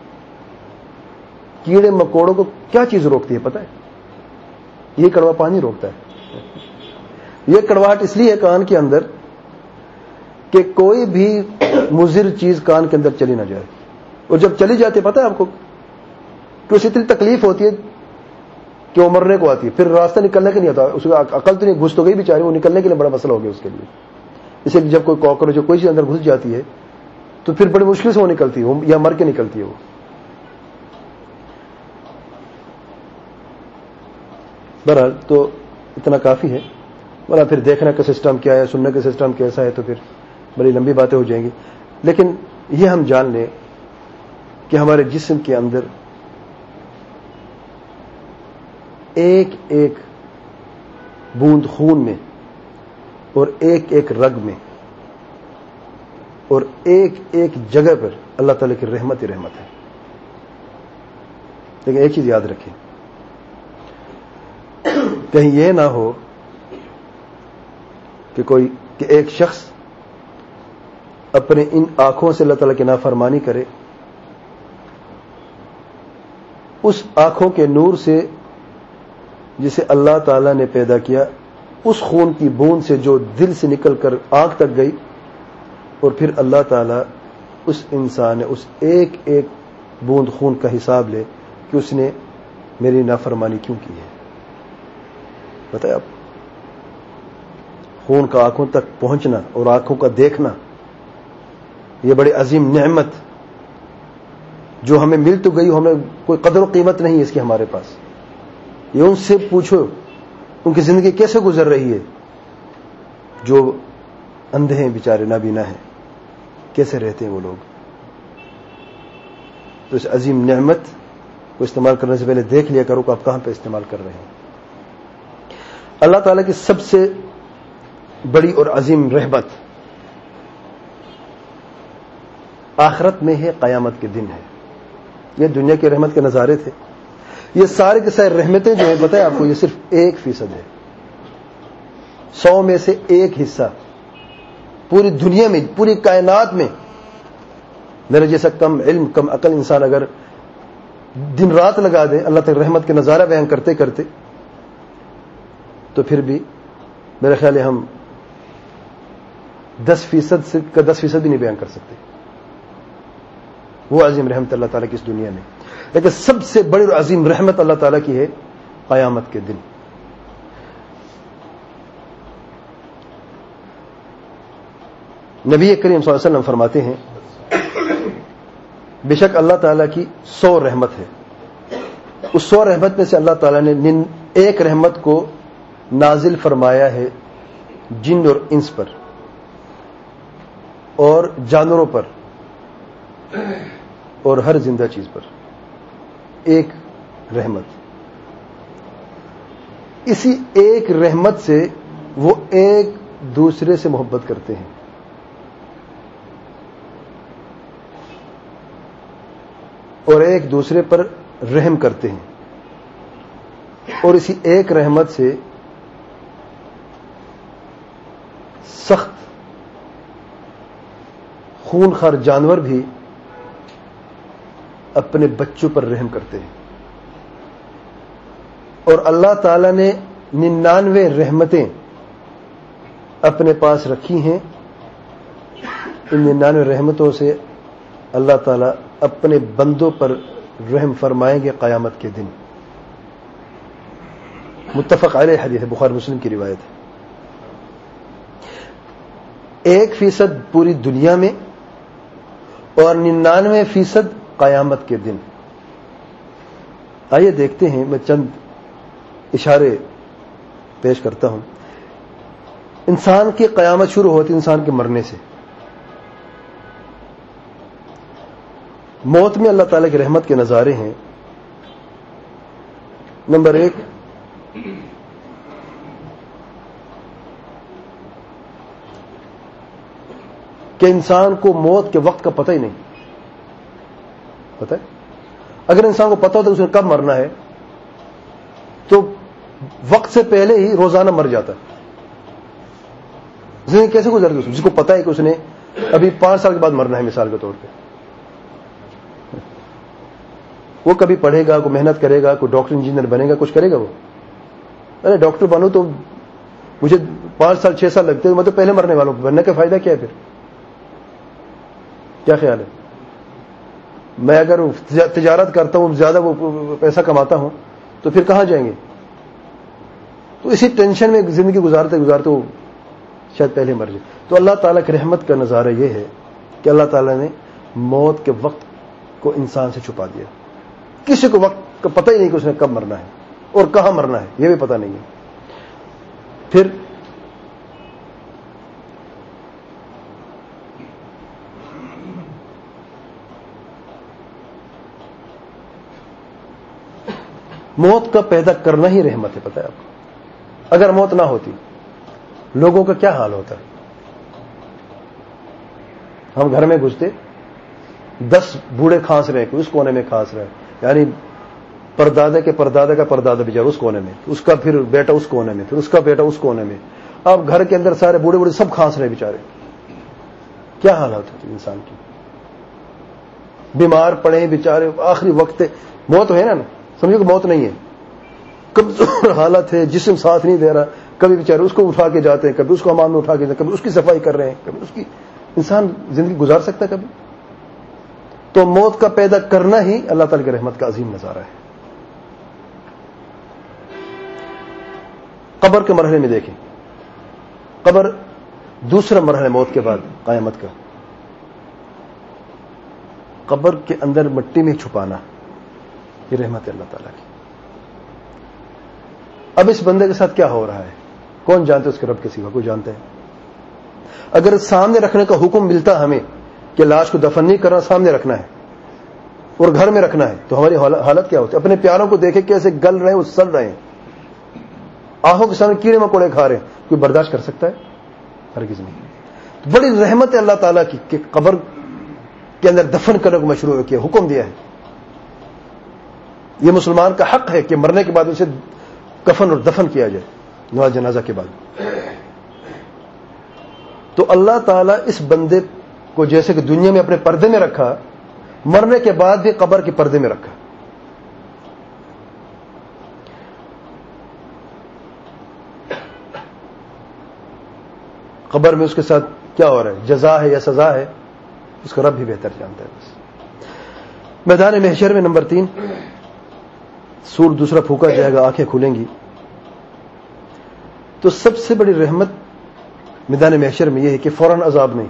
کیڑے مکوڑوں کو کیا چیز روکتی ہے پتہ ہے؟ یہ کڑوا پانی روکتا ہے. یہ کڑواہٹ اس لیے ہے کان کے اندر کہ کوئی بھی مضر چیز کان کے اندر چلی نہ جائے. اور جب چلی جاتی ہے پتہ ہے آپ کو کہ اسے اتنی تکلیف ہوتی ہے کہ وہ مرنے کو آتی ہے, پھر راستہ نکلنے کے نہیں آتا. اس کو عقل تو نہیں, گھس تو گئی بیچاری, وہ نکلنے کے لیے بڑا مسئلہ ہو گیا اس کے لیے. اسے جب کوئی کاکروچ کوئی چیز اندر گھس جاتی ہے تو پھر بڑی مشکل سے وہ نکلتی ہے, یا مر کے نکلتی ہے وہ. بہرحال تو اتنا کافی ہے. بڑا پھر دیکھنے کا سسٹم کیا ہے, سننے کا سسٹم کیسا ہے, تو پھر بڑی لمبی باتیں ہو جائیں گی. لیکن یہ ہم جان لیں کہ ہمارے جسم کے اندر ایک ایک بوند خون میں اور ایک ایک رگ میں اور ایک ایک جگہ پر اللہ تعالیٰ کی رحمت ہی رحمت ہے. لیکن ایک چیز یاد رکھیں, کہیں یہ نہ ہو کہ کوئی کہ ایک شخص اپنے ان آنکھوں سے اللہ تعالیٰ کی نافرمانی کرے, اس آنکھوں کے نور سے جسے اللہ تعالیٰ نے پیدا کیا, اس خون کی بوند سے جو دل سے نکل کر آنکھ تک گئی, اور پھر اللہ تعالیٰ اس انسان اس ایک ایک بوند خون کا حساب لے کہ اس نے میری نافرمانی کیوں کی ہے. بتائیں آپ, خون کا آنکھوں تک پہنچنا اور آنکھوں کا دیکھنا یہ بڑی عظیم نعمت جو ہمیں مل تو گئی, ہمیں کوئی قدر و قیمت نہیں ہے اس کی ہمارے پاس. یہ ان سے پوچھو ان کی زندگی کیسے گزر رہی ہے جو اندھے ہیں بیچارے, نابینا ہیں, کیسے رہتے ہیں وہ لوگ. تو اس عظیم نعمت کو استعمال کرنے سے پہلے دیکھ لیا کرو کہ آپ کہاں پہ استعمال کر رہے ہیں. اللہ تعالیٰ کی سب سے بڑی اور عظیم رحمت آخرت میں ہے, قیامت کے دن ہے. یہ دنیا کی رحمت کے نظارے تھے, یہ سارے کے سارے رحمتیں جو ہیں بتائیں آپ کو, یہ صرف ایک فیصد ہے, سو میں سے ایک حصہ. پوری دنیا میں, پوری کائنات میں میرے جیسا کم علم کم عقل انسان اگر دن رات لگا دے اللہ تعالی رحمت کے نظارہ بیان کرتے کرتے, تو پھر بھی میرے خیال ہے ہم دس فیصد سے کا دس فیصد بھی نہیں بیان کر سکتے. وہ عظیم رحمت اللہ تعالیٰ کی اس دنیا میں. لیکن سب سے بڑی اور عظیم رحمت اللہ تعالیٰ کی ہے قیامت کے دن. نبی کریم صلی اللہ علیہ وسلم فرماتے ہیں بے شک اللہ تعالیٰ کی سو رحمت ہے, اس سو رحمت میں سے اللہ تعالیٰ نے ایک رحمت کو نازل فرمایا ہے جن اور انس پر اور جانوروں پر اور ہر زندہ چیز پر. ایک رحمت, اسی ایک رحمت سے وہ ایک دوسرے سے محبت کرتے ہیں اور ایک دوسرے پر رحم کرتے ہیں, اور اسی ایک رحمت سے سخت خون خوار جانور بھی اپنے بچوں پر رحم کرتے ہیں. اور اللہ تعالی نے ننانوے رحمتیں اپنے پاس رکھی ہیں, ان ننانوے رحمتوں سے اللہ تعالی اپنے بندوں پر رحم فرمائیں گے قیامت کے دن. متفق علیہ حدیث ہے, بخاری مسلم کی روایت ہے. ایک فیصد پوری دنیا میں اور ننانوے فیصد قیامت کے دن. آئیے دیکھتے ہیں، میں چند اشارے پیش کرتا ہوں. انسان کی قیامت شروع ہوتی انسان کے مرنے سے. موت میں اللہ تعالیٰ کی رحمت کے نظارے ہیں. نمبر ایک، کہ انسان کو موت کے وقت کا پتہ ہی نہیں. پتہ ہے اگر انسان کو پتہ ہوتا ہے اس نے کب مرنا ہے تو وقت سے پہلے ہی روزانہ مر جاتا ہے. زندگی کیسے گزرتی ہے جس کو پتہ ہے کہ اس نے ابھی پانچ سال کے بعد مرنا ہے مثال کے طور پہ. وہ کبھی پڑھے گا، کوئی محنت کرے گا، کوئی ڈاکٹر انجینئر بنے گا، کچھ کرے گا. وہ ارے ڈاکٹر بنو تو مجھے پانچ سال چھ سال لگتے ہیں، میں تو پہلے مرنے والا ہوں، بننے کا فائدہ کیا ہے پھر؟ کیا خیال ہے؟ میں اگر تجارت کرتا ہوں، زیادہ وہ پیسہ کماتا ہوں تو پھر کہاں جائیں گے؟ تو اسی ٹینشن میں زندگی گزارتے گزارتے وہ شاید پہلے مر جائے. تو اللہ تعالیٰ کی رحمت کا نظارہ یہ ہے کہ اللہ تعالیٰ نے موت کے وقت کو انسان سے چھپا دیا. کسی کو وقت کا پتہ ہی نہیں کہ اس نے کب مرنا ہے اور کہاں مرنا ہے، یہ بھی پتہ نہیں ہے. پھر موت کا پیدا کرنا ہی رحمت ہے. پتہ ہے آپ کو، اگر موت نہ ہوتی لوگوں کا کیا حال ہوتا ہے؟ ہم گھر میں گھستے، دس بوڑھے کھانس رہے، کوئی اس کونے میں کھانس رہے، یعنی پردادا کے پردادا کا پردادا بیچارہ اس کونے میں، اس کا پھر بیٹا اس کونے میں، پھر اس کا بیٹا اس کونے میں. اب گھر کے اندر سارے بوڑھے بوڑھے سب کھانس رہے بیچارے. کیا حالات ہوتی انسان کی؟ بیمار پڑے بیچارے، آخری وقت موت ہے نا نا سمجھو کہ موت نہیں ہے، کمزور حالت ہے، جسم ساتھ نہیں دے رہا. کبھی بیچارے اس کو اٹھا کے جاتے ہیں، کبھی اس کو حمام میں اٹھا کے جاتے ہیں، کبھی اس کی صفائی کر رہے ہیں، کبھی اس کی. انسان زندگی گزار سکتا ہے کبھی؟ تو موت کا پیدا کرنا ہی اللہ تعالی کی رحمت کا عظیم نظارہ ہے. قبر کے مرحلے میں دیکھیں، قبر دوسرا مرحلہ موت کے بعد قیامت کا. قبر کے اندر مٹی میں چھپانا یہ رحمت ہے اللہ تعالیٰ کی. اب اس بندے کے ساتھ کیا ہو رہا ہے کون جانتے؟ اس کے رب کے سوا کوئی جانتا ہے؟ اگر سامنے رکھنے کا حکم ملتا ہمیں کہ لاش کو دفن نہیں کرنا، سامنے رکھنا ہے اور گھر میں رکھنا ہے، تو ہماری حالت کیا ہوتی ہے؟ اپنے پیاروں کو دیکھے کیسے گل رہے ہیں، وہ سڑ رہے ہیں، آنکھوں کے سامنے کیڑے مکوڑے کھا رہے ہیں. کوئی برداشت کر سکتا ہے؟ ہرگز نہیں. بڑی رحمت ہے اللہ تعالیٰ کی کہ قبر کے اندر دفن کرنے کو مشروع کیا، حکم دیا ہے. یہ مسلمان کا حق ہے کہ مرنے کے بعد اسے کفن اور دفن کیا جائے نماز جنازہ کے بعد. تو اللہ تعالیٰ اس بندے کو جیسے کہ دنیا میں اپنے پردے میں رکھا، مرنے کے بعد بھی قبر کے پردے میں رکھا. قبر میں اس کے ساتھ کیا ہو رہا ہے، جزا ہے یا سزا ہے، اس کا رب بھی بہتر جانتا ہے. بس میدان محشر میں نمبر تین، سور دوسرا پھونکا جائے گا، آنکھیں کھلیں گی. تو سب سے بڑی رحمت میدان محشر میں یہ ہے کہ فوراً عذاب نہیں.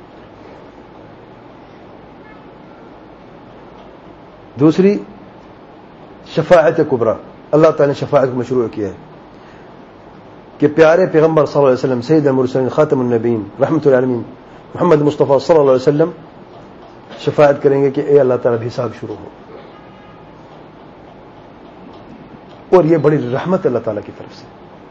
دوسری شفاعت کبریٰ، اللہ تعالی نے شفاعت کو مشروع کیا ہے کہ پیارے پیغمبر صلی اللہ علیہ وسلم، سید المرسلین، خاتم النبیین، رحمت العالمین محمد مصطفیٰ صلی اللہ علیہ وسلم شفاعت کریں گے کہ اے اللہ تعالیٰ بھی حساب شروع ہو. اور یہ بڑی رحمت اللہ تعالیٰ کی طرف سے.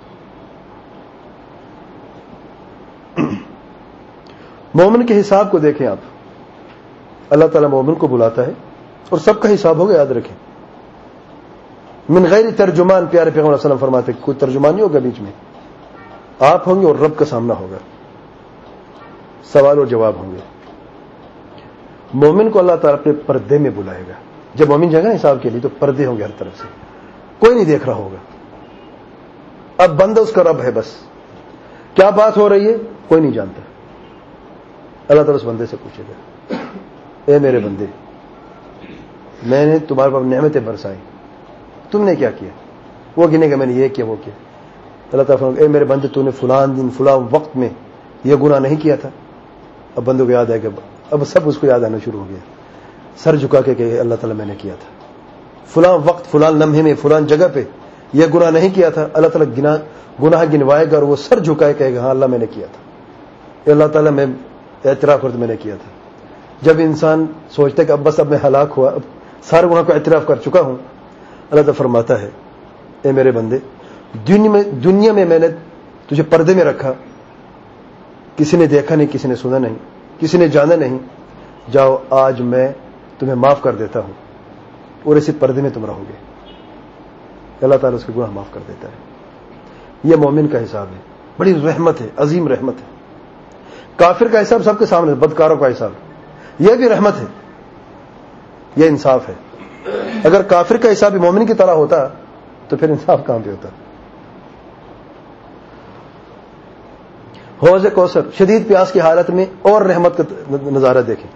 مومن کے حساب کو دیکھیں آپ، اللہ تعالیٰ مومن کو بلاتا ہے اور سب کا حساب ہوگا، یاد رکھیں. من غیر ترجمان، پیارے پیغمبر صلی اللہ علیہ وسلم فرماتے کوئی ترجمان نہیں ہوگا بیچ میں، آپ ہوں گے اور رب کا سامنا ہوگا، سوال اور جواب ہوں گے. مومن کو اللہ تعالیٰ اپنے پردے میں بلائے گا. جب مومن جائے گا نا حساب کے لیے تو پردے ہوں گے ہر طرف سے، کوئی نہیں دیکھ رہا ہوگا. اب بندہ اس کا رب ہے، بس کیا بات ہو رہی ہے کوئی نہیں جانتا. اللہ تعالیٰ اس بندے سے پوچھے گا اے میرے بندے، میں نے تمہارے پر نعمتیں برسائی، تم نے کیا کیا؟ وہ گنے گا میں نے یہ کیا وہ کیا. اللہ تعالیٰ فرمائے اے میرے بندے، تو نے فلان دن فلاں وقت میں یہ گناہ نہیں کیا تھا. اب بندوں کو یاد ہے کہ اب سب اس کو یاد آنا شروع ہو گیا. سر جھکا کے کہ اللہ تعالیٰ میں نے کیا تھا فلاں وقت فلاں لمحے میں فلاں جگہ پہ یہ گناہ نہیں کیا تھا. اللہ تعالیٰ گناہ گناہ گنوائے گا اور وہ سر جھکائے کہے گا ہاں اللہ میں نے کیا تھا. اللہ تعالیٰ میں اعتراف کرتا میں نے کیا تھا. جب انسان سوچتا ہے کہ اب بس اب میں ہلاک ہوا, اب سارے گناہ کو اعتراف کر چکا ہوں, اللہ تعالیٰ فرماتا ہے اے میرے بندے دنیا میں دنیا میں میں نے تجھے پردے میں رکھا, کسی نے دیکھا نہیں, کسی نے سنا نہیں, کسی نے جانا نہیں. جاؤ آج میں تمہیں معاف کر دیتا ہوں اور اسی پردے میں تم رہو گے. اللہ تعالیٰ اس کے گناہ معاف کر دیتا ہے. یہ مومن کا حساب ہے, بڑی رحمت ہے, عظیم رحمت ہے. کافر کا حساب سب کے سامنے, بدکاروں کا حساب یہ بھی رحمت ہے, یہ انصاف ہے. اگر کافر کا حساب بھی مومن کی طرح ہوتا تو پھر انصاف کہاں پہ ہوتا. حوض کوثر شدید پیاس کی حالت میں اور رحمت کا نظارہ دیکھیں.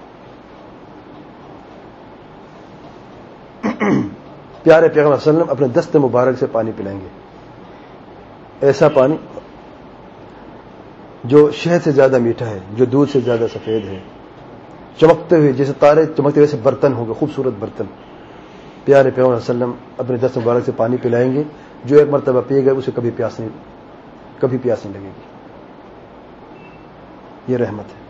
پیارے پیغمبر صلی اللہ علیہ وسلم اپنے دست مبارک سے پانی پلائیں گے, ایسا پانی جو شہد سے زیادہ میٹھا ہے, جو دودھ سے زیادہ سفید ہے, چمکتے ہوئے جیسے تارے چمکتے ہوئے سے برتن ہوگا, خوبصورت برتن. پیارے پیغمبر صلی اللہ علیہ وسلم اپنے دست مبارک سے پانی پلائیں گے, جو ایک مرتبہ پیے گا اسے کبھی پیاس نہیں کبھی پیاس نہیں لگے گی. یہ رحمت ہے.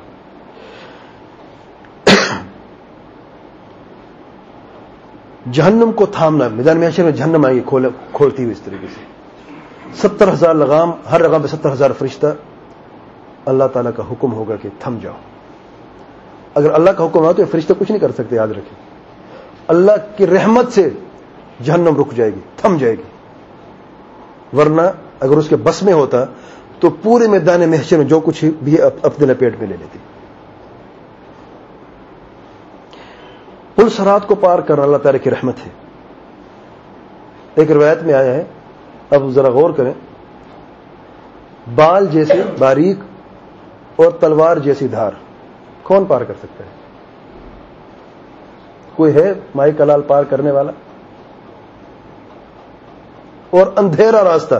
جہنم کو تھامنا, میدان محشر میں جہنم آئے گی کھولتی ہوئی اس طریقے سے, ستر ہزار لگام, ہر لگام پہ ستر ہزار فرشتہ. اللہ تعالیٰ کا حکم ہوگا کہ تھم جاؤ. اگر اللہ کا حکم ہو تو یہ فرشتہ کچھ نہیں کر سکتے, یاد رکھیں. اللہ کی رحمت سے جہنم رک جائے گی, تھم جائے گی. ورنہ اگر اس کے بس میں ہوتا تو پورے میدان محشر میں جو کچھ بھی اپنے لپیٹ میں لے لیتی. پل صراط کو پار کرنا اللہ تعالیٰ کی رحمت ہے. ایک روایت میں آیا ہے, اب ذرا غور کریں, بال جیسے باریک اور تلوار جیسی دھار کون پار کر سکتا ہے؟ کوئی ہے مائی کلال پار کرنے والا؟ اور اندھیرا راستہ,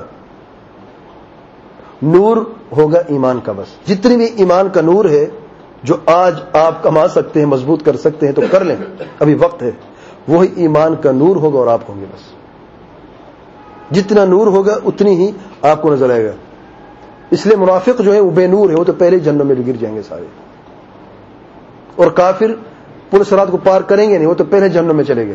نور ہوگا ایمان کا. بس جتنی بھی ایمان کا نور ہے جو آج آپ کما سکتے ہیں, مضبوط کر سکتے ہیں تو کر لیں, ابھی وقت ہے. وہی ایمان کا نور ہوگا اور آپ ہوں گے. بس جتنا نور ہوگا اتنی ہی آپ کو نظر آئے گا. اس لیے منافق جو ہے وہ بے نور ہے, وہ تو پہلے جہنم میں گر جائیں گے سارے. اور کافر پل صراط کو پار کریں گے نہیں, وہ تو پہلے جہنم میں چلے گئے.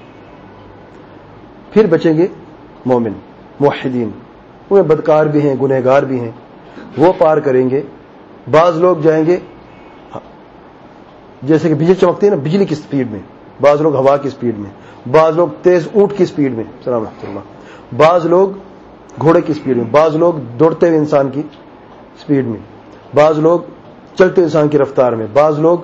پھر بچیں گے مومن موحدین, وہ بدکار بھی ہیں, گنہگار بھی ہیں, وہ پار کریں گے. بعض لوگ جائیں گے جیسے کہ بجلی چمکتی ہے نا, بجلی کی سپیڈ میں, بعض لوگ ہوا کی سپیڈ میں, بعض لوگ تیز اونٹ کی سپیڈ میں, سلام رحمۃ اللہ, بعض لوگ گھوڑے کی سپیڈ میں, بعض لوگ دوڑتے ہوئے انسان کی سپیڈ میں, بعض لوگ چلتے انسان کی رفتار میں, بعض لوگ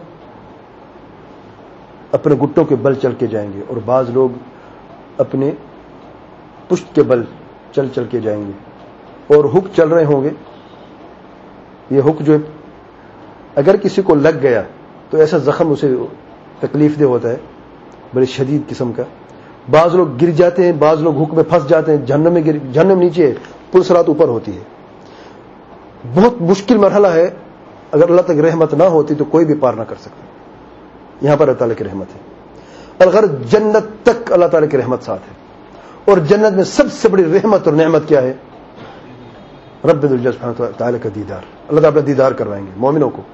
اپنے گٹوں کے بل چل کے جائیں گے, اور بعض لوگ اپنے پشت کے بل چل چل کے جائیں گے. اور ہک چل رہے ہوں گے. یہ ہک جو اگر کسی کو لگ گیا تو ایسا زخم اسے تکلیف دہ ہوتا ہے, بڑی شدید قسم کا. بعض لوگ گر جاتے ہیں, بعض لوگ ہک میں پھنس جاتے ہیں, جہنم میں گر, جہنم نیچے ہے, پل صراط اوپر ہوتی ہے. بہت مشکل مرحلہ ہے. اگر اللہ تک رحمت نہ ہوتی تو کوئی بھی پار نہ کر سکتا. یہاں پر اللہ تعالیٰ کی رحمت ہے. الغرض جنت تک اللہ تعالیٰ کی رحمت ساتھ ہے. اور جنت میں سب سے بڑی رحمت اور نعمت کیا ہے؟ رب العزت سبحانہ تعالیٰ کا دیدار. اللہ تعالیٰ دیدار کروائیں گے مومنوں کو.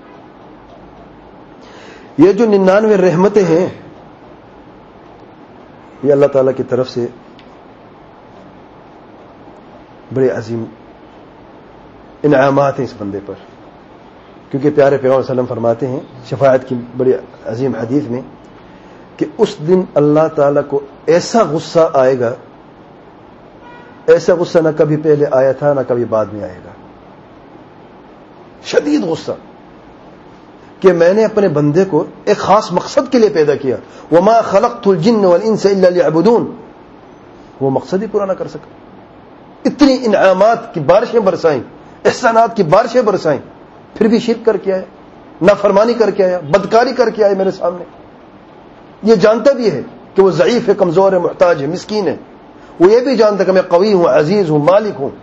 یہ جو ننانوے رحمتیں ہیں یہ اللہ تعالیٰ کی طرف سے بڑے عظیم انعامات ہیں اس بندے پر. کیونکہ پیارے پیغمبر صلی اللہ علیہ وسلم فرماتے ہیں شفاعت کی بڑی عظیم حدیث میں کہ اس دن اللہ تعالیٰ کو ایسا غصہ آئے گا, ایسا غصہ نہ کبھی پہلے آیا تھا نہ کبھی بعد میں آئے گا. شدید غصہ کہ میں نے اپنے بندے کو ایک خاص مقصد کے لیے پیدا کیا. وما خلقت الجن والانس الا ليعبدون. وہ مقصد ہی پورا نہ کر سکا. اتنی انعامات کی بارشیں برسائیں, احسانات کی بارشیں برسائیں, پھر بھی شرک کر کے آیا, نافرمانی کر کے آیا, بدکاری کر کے آئے میرے سامنے. یہ جانتا بھی ہے کہ وہ ضعیف ہے, کمزور ہے, محتاج ہے, مسکین ہے. وہ یہ بھی جانتا کہ میں قوی ہوں, عزیز ہوں, مالک ہوں,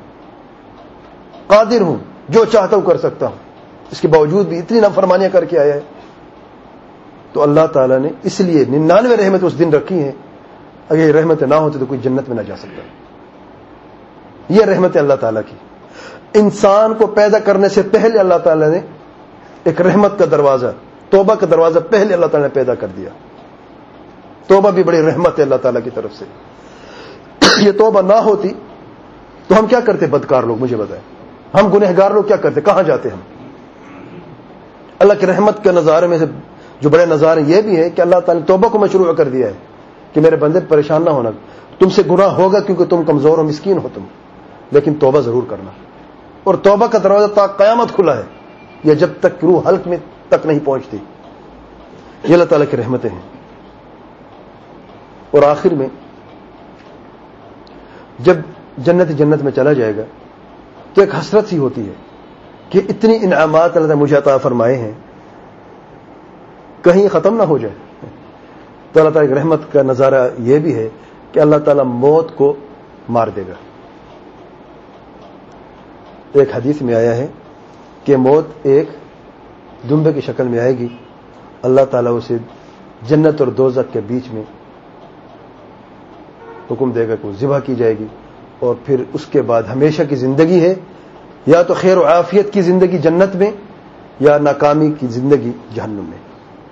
قادر ہوں, جو چاہتا ہوں کر سکتا ہوں. اس کے باوجود بھی اتنی نافرمانیاں کر کے آیا ہے. تو اللہ تعالیٰ نے اس لیے ننانوے رحمتیں اس دن رکھی ہیں. اگر یہ رحمتیں نہ ہوتی تو کوئی جنت میں نہ جا سکتا. یہ رحمت اللہ تعالیٰ کی. انسان کو پیدا کرنے سے پہلے اللہ تعالیٰ نے ایک رحمت کا دروازہ، توبہ کا دروازہ پہلے اللہ تعالیٰ نے پیدا کر دیا. توبہ بھی بڑی رحمت ہے اللہ تعالیٰ کی طرف سے. یہ توبہ نہ ہوتی تو ہم کیا کرتے بدکار لوگ؟ مجھے بتائیں، ہم گنہگار لوگ کیا کرتے؟ کہاں جاتے ہم؟ اللہ کی رحمت کے نظارے میں سے جو بڑے نظارے یہ بھی ہے کہ اللہ تعالیٰ نے توبہ کو مشروع کر دیا ہے کہ میرے بندے پریشان نہ ہونا. تم سے گناہ ہوگا کیونکہ تم کمزور و مسکین ہو تم، لیکن توبہ ضرور کرنا. اور توبہ کا دروازہ تا قیامت کھلا ہے، یہ جب تک روح حلق میں تک نہیں پہنچتی. یہ اللہ تعالیٰ کی رحمتیں ہیں. اور آخر میں جب جنت جنت میں چلا جائے گا تو ایک حسرت سی ہوتی ہے کہ اتنی انعامات اللہ نے مجھے عطا فرمائے ہیں، کہیں ختم نہ ہو جائے. تو اللہ تعالیٰ کی رحمت کا نظارہ یہ بھی ہے کہ اللہ تعالیٰ موت کو مار دے گا. ایک حدیث میں آیا ہے کہ موت ایک دمبے کی شکل میں آئے گی. اللہ تعالیٰ اسے جنت اور دوزخ کے بیچ میں حکم دے گا کہ وہ ذبح کی جائے گی، اور پھر اس کے بعد ہمیشہ کی زندگی ہے، یا تو خیر و عافیت کی زندگی جنت میں، یا ناکامی کی زندگی جہنم میں.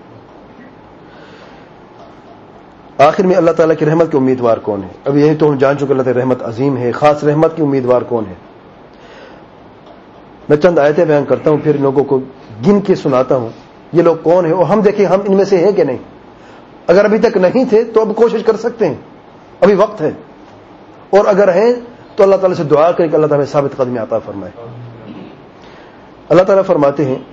آخر میں اللہ تعالیٰ کی رحمت کے امیدوار کون ہے؟ اب یہی تو ہم جان چکے اللہ تعالیٰ کی رحمت عظیم ہے. خاص رحمت کی امیدوار کون ہے؟ میں چند آیتیں بیان کرتا ہوں، پھر لوگوں کو گن کے سناتا ہوں یہ لوگ کون ہیں، اور ہم دیکھیں ہم ان میں سے ہیں کہ نہیں. اگر ابھی تک نہیں تھے تو اب کوشش کر سکتے ہیں، ابھی وقت ہے. اور اگر ہیں تو اللہ تعالیٰ سے دعا کریں کہ اللہ تعالیٰ ثابت قدمی عطا فرمائے. اللہ تعالیٰ فرماتے ہیں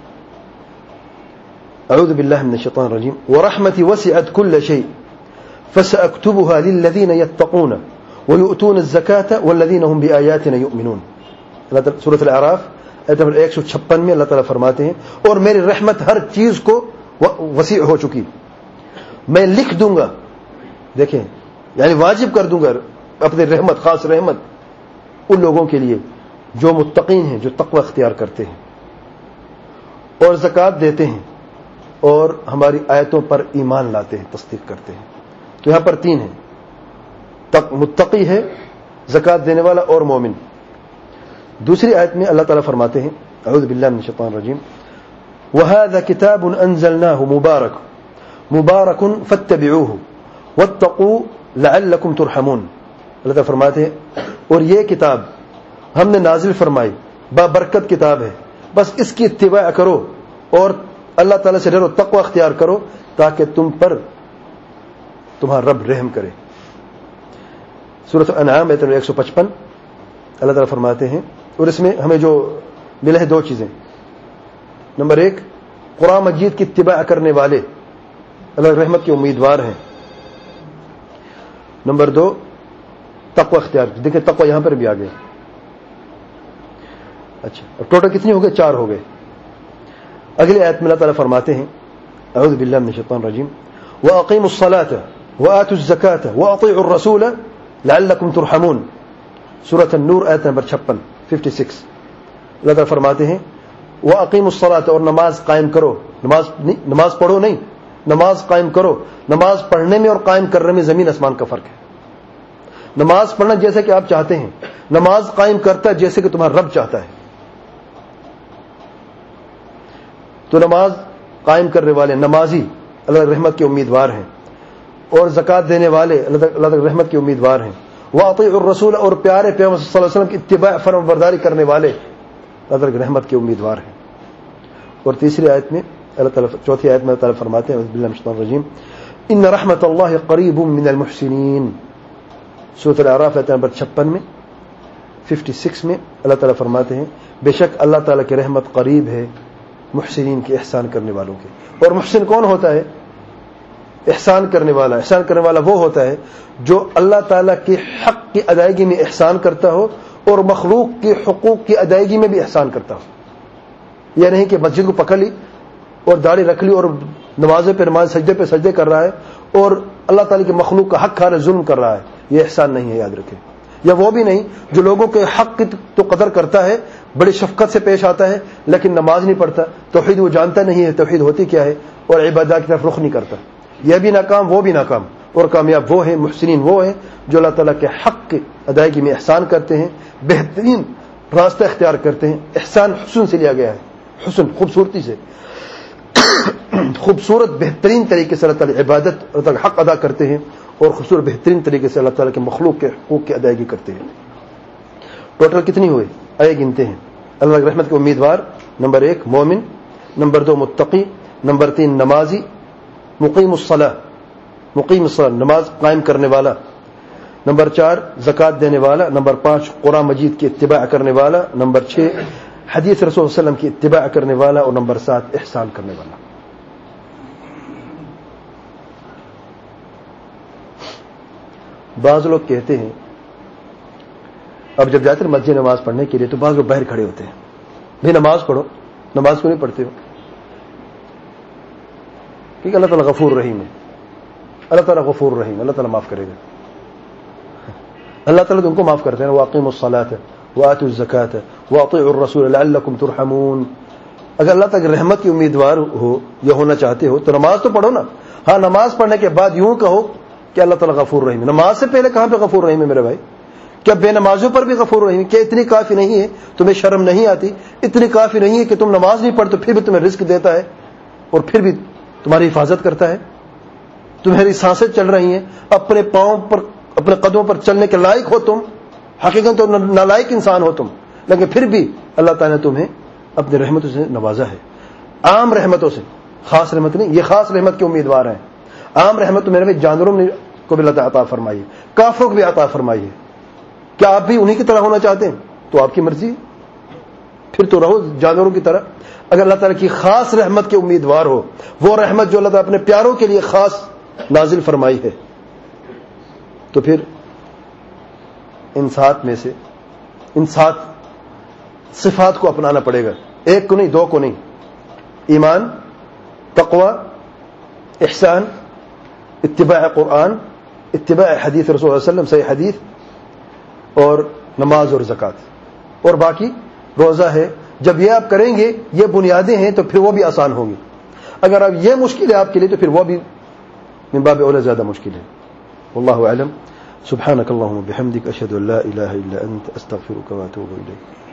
اعوذ باللہ من الشیطان الرجیم ورحمتی وسعت کل شیء فسأكتبها للذین یتقون ویؤتون الزکاة والذین هم بآیاتنا یؤمنون. اللہ تعالیٰ سورۃ الاعراف آیت نمبر ایک سو چھپن میں اللہ تعالیٰ فرماتے ہیں اور میری رحمت ہر چیز کو وسیع ہو چکی، میں لکھ دوں گا. دیکھیں یعنی واجب کر دوں گا اپنی رحمت، خاص رحمت ان لوگوں کے لیے جو متقین ہیں، جو تقوی اختیار کرتے ہیں اور زکوٰۃ دیتے ہیں اور ہماری آیتوں پر ایمان لاتے ہیں، تصدیق کرتے ہیں. تو یہاں پر تین ہیں، متقی ہے، زکوٰۃ دینے والا اور مومن. دوسری آیت میں اللہ تعالیٰ فرماتے ہیں اعوذ باللہ من الشیطان الرجیم وَهَذَا كِتَابٌ أَنزَلْنَاهُ مُبَارَكٌ مُبَارَكٌ فَاتَّبِعُوهُ وَاتَّقُوا لَعَلَّكُمْ تُرْحَمُونَ. اللہ تعالیٰ فرماتے ہیں اور یہ کتاب ہم نے نازل فرمائی، بابرکت کتاب ہے، بس اس کی اتباع کرو اور اللہ تعالیٰ سے ڈرو، تقوی اختیار کرو تاکہ تم پر تمہارا رب رحم کرے. سورۃ الانعام آیت ایک سو پچپن اللہ تعالیٰ فرماتے ہیں، اور اس میں ہمیں جو ملے ہیں دو چیزیں. نمبر ایک، قرآن مجید کی اتباع کرنے والے اللہ رحمت کے امیدوار ہیں. نمبر دو، تقوی اختیار. دیکھیں تقوی یہاں پر بھی آ گئے. اچھا اب ٹوٹل کتنی ہو گئے؟ چار ہو گئے. اگلی آیت میں اللہ تعالیٰ فرماتے ہیں اعوذ باللہ من الشیطان الرجیم وَأَقِیمُوا الصَّلَاةَ وَآتُوا الزَّکَاةَ وَأَطِیعُوا الرَّسُولَ لَعَلَّکُمْ تُرْحَمُونَ. سورۃ النور آیت نمبر چھپن ففٹی سکس. اللہ تعالیٰ فرماتے ہیں وَأَقِیمُوا الصَّلَاةَ اور نماز قائم کرو. نماز نماز پڑھو نہیں، نماز قائم کرو. نماز پڑھنے میں اور قائم کرنے میں زمین آسمان کا فرق ہے. نماز پڑھنا جیسے کہ آپ چاہتے ہیں، نماز قائم کرتا ہے جیسے کہ تمہارا رب چاہتا ہے. تو نماز قائم کرنے والے نمازی اللہ رحمت کے امیدوار ہیں، اور زکوٰۃ دینے والے اللہ رحمت کے امیدوار ہیں. وَأَطِیعُوا الرَّسُولَ اور پیارے پیغمبر صلی اللہ علیہ وسلم کی اتباع فرمان برداری کرنے والے اللہ رحمت کے امیدوار ہیں. اور تیسری آیت میں اللہ تعالیٰ چوتھی آیت میں اللہ تعالیٰ فرماتے ہیں اعوذ باللہ من الشیطان الرجیم ان رحمت اللہ قریب من المحسنین. سورۃ الاعراف آیت نمبر چھپن میں ففٹی سکس میں اللہ تعالیٰ فرماتے ہیں بے شک اللہ تعالیٰ کی رحمت قریب ہے محسنین کے، احسان کرنے والوں کے. اور محسن کون ہوتا ہے؟ احسان کرنے والا. احسان کرنے والا وہ ہوتا ہے جو اللہ تعالیٰ کے حق کی ادائیگی میں احسان کرتا ہو اور مخلوق کے حقوق کی ادائیگی میں بھی احسان کرتا ہو. یہ نہیں کہ مسجد کو پکڑ لی اور داڑھی رکھ لی اور نمازیں پہ نماز، سجدے پہ سجدے کر رہا ہے اور اللہ تعالیٰ کے مخلوق کا حق کھا رہا ہے، ظلم کر رہا ہے. یہ احسان نہیں ہے، یاد رکھیں. یا وہ بھی نہیں جو لوگوں کے حق کی تو قدر کرتا ہے, بڑی شفقت سے پیش آتا ہے, لیکن نماز نہیں پڑھتا, توحید وہ جانتا نہیں ہے توحید ہوتی کیا ہے, اور عبادات کی طرف رخ نہیں کرتا. یہ بھی ناکام وہ بھی ناکام. اور کامیاب وہ ہیں, محسنین وہ ہیں جو اللہ تعالیٰ کے حق کی ادائیگی میں احسان کرتے ہیں, بہترین راستہ اختیار کرتے ہیں. احسان حسن سے لیا گیا ہے, حسن خوبصورتی سے, خوبصورت بہترین طریقے سے اللہ تعالیٰ عبادت اللہ تعالیٰ حق ادا کرتے ہیں, اور خوبصورت بہترین طریقے سے اللہ تعالیٰ کے مخلوق کے حقوق کی ادائیگی کرتے ہیں. ٹوٹل کتنی ہوئے آئے گنتے ہیں. اللہ کی رحمت کے امیدوار نمبر ایک مومن, نمبر دو متقی, نمبر تین نمازی, مقیم الصلاح مقیم الصلاح نماز قائم کرنے والا, نمبر چار زکوٰۃ دینے والا, نمبر پانچ قرآن مجید کی اتباع کرنے والا, نمبر چھ حدیث رسول صلی اللہ علیہ وسلم کی اتباع کرنے والا, اور نمبر سات احسان کرنے والا. بعض لوگ کہتے ہیں, اب جب جاتے ہیں مسجد نماز پڑھنے کے لیے تو بعض لوگ باہر کھڑے ہوتے ہیں, بھائی نماز پڑھو, نماز کیوں نہیں پڑھتے ہو؟ کیونکہ اللہ تعالیٰ غفور رحیم ہے, اللہ تعالیٰ غفور رحیم, اللہ تعالیٰ معاف کرے گا. اللہ تعالیٰ تو ان کو معاف کرتے ہیں, وَأَقِيمُوا الصَّلَاةَ وَآتُوا الزَّكَاةَ وَأَطِيعُوا الرَّسُولَ لَعَلَّكُمْ تُرْحَمُونَ. اگر اللہ تعالیٰ کی رحمت کی امیدوار ہو یا ہونا چاہتے ہو تو نماز تو پڑھو نا. ہاں, نماز پڑھنے کے بعد یوں کہو کہ اللہ تعالیٰ غفور رحیم. نماز سے پہلے کہاں پہ غفور رحیم ہے میرے بھائی؟ کیا بے نمازوں پر بھی غفور رحیم؟ کیا اتنی کافی نہیں ہے, تمہیں شرم نہیں آتی؟ اتنی کافی نہیں ہے کہ تم نماز نہیں پڑھتے پھر بھی تمہیں رزق دیتا ہے, اور پھر بھی تمہاری حفاظت کرتا ہے, تمہاری سانسیں چل رہی ہیں, اپنے پاؤں پر اپنے قدموں پر چلنے کے لائق ہو تم, حقیقت تو نالائق انسان ہو تم, لیکن پھر بھی اللہ تعالیٰ نے تمہیں اپنی رحمتوں سے نوازا ہے. عام رحمتوں سے, خاص رحمت نہیں, یہ خاص رحمت کے امیدوار ہیں. عام رحمت تو میرے میں جانوروں نے کو بھی اللہ تعالیٰ عطا فرمائی ہے, کافروں کو بھی عطا فرمائی ہے. کیا آپ بھی انہی کی طرح ہونا چاہتے ہیں؟ تو آپ کی مرضی, پھر تو رہو جانوروں کی طرح. اگر اللہ تعالیٰ کی خاص رحمت کے امیدوار ہو, وہ رحمت جو اللہ تعالیٰ اپنے پیاروں کے لیے خاص نازل فرمائی ہے, تو پھر ان سات میں سے ان سات صفات کو اپنانا پڑے گا, ایک کو نہیں, دو کو نہیں. ایمان, تقوی, احسان, اتباع قرآن, اتباع حدیث رسول اللہ علیہ وسلم, صحیح حدیث, اور نماز اور زکوٰۃ, اور باقی روزہ ہے. جب یہ آپ کریں گے, یہ بنیادیں ہیں, تو پھر وہ بھی آسان ہوں گی. اگر اب یہ مشکل ہے آپ کے لیے تو پھر وہ بھی من باب اولا زیادہ مشکل ہے. واللہ اعلم. سبحانک اللہم وبحمدک, اشہد ان لا الہ الا انت, استغفرک واتوب الیک.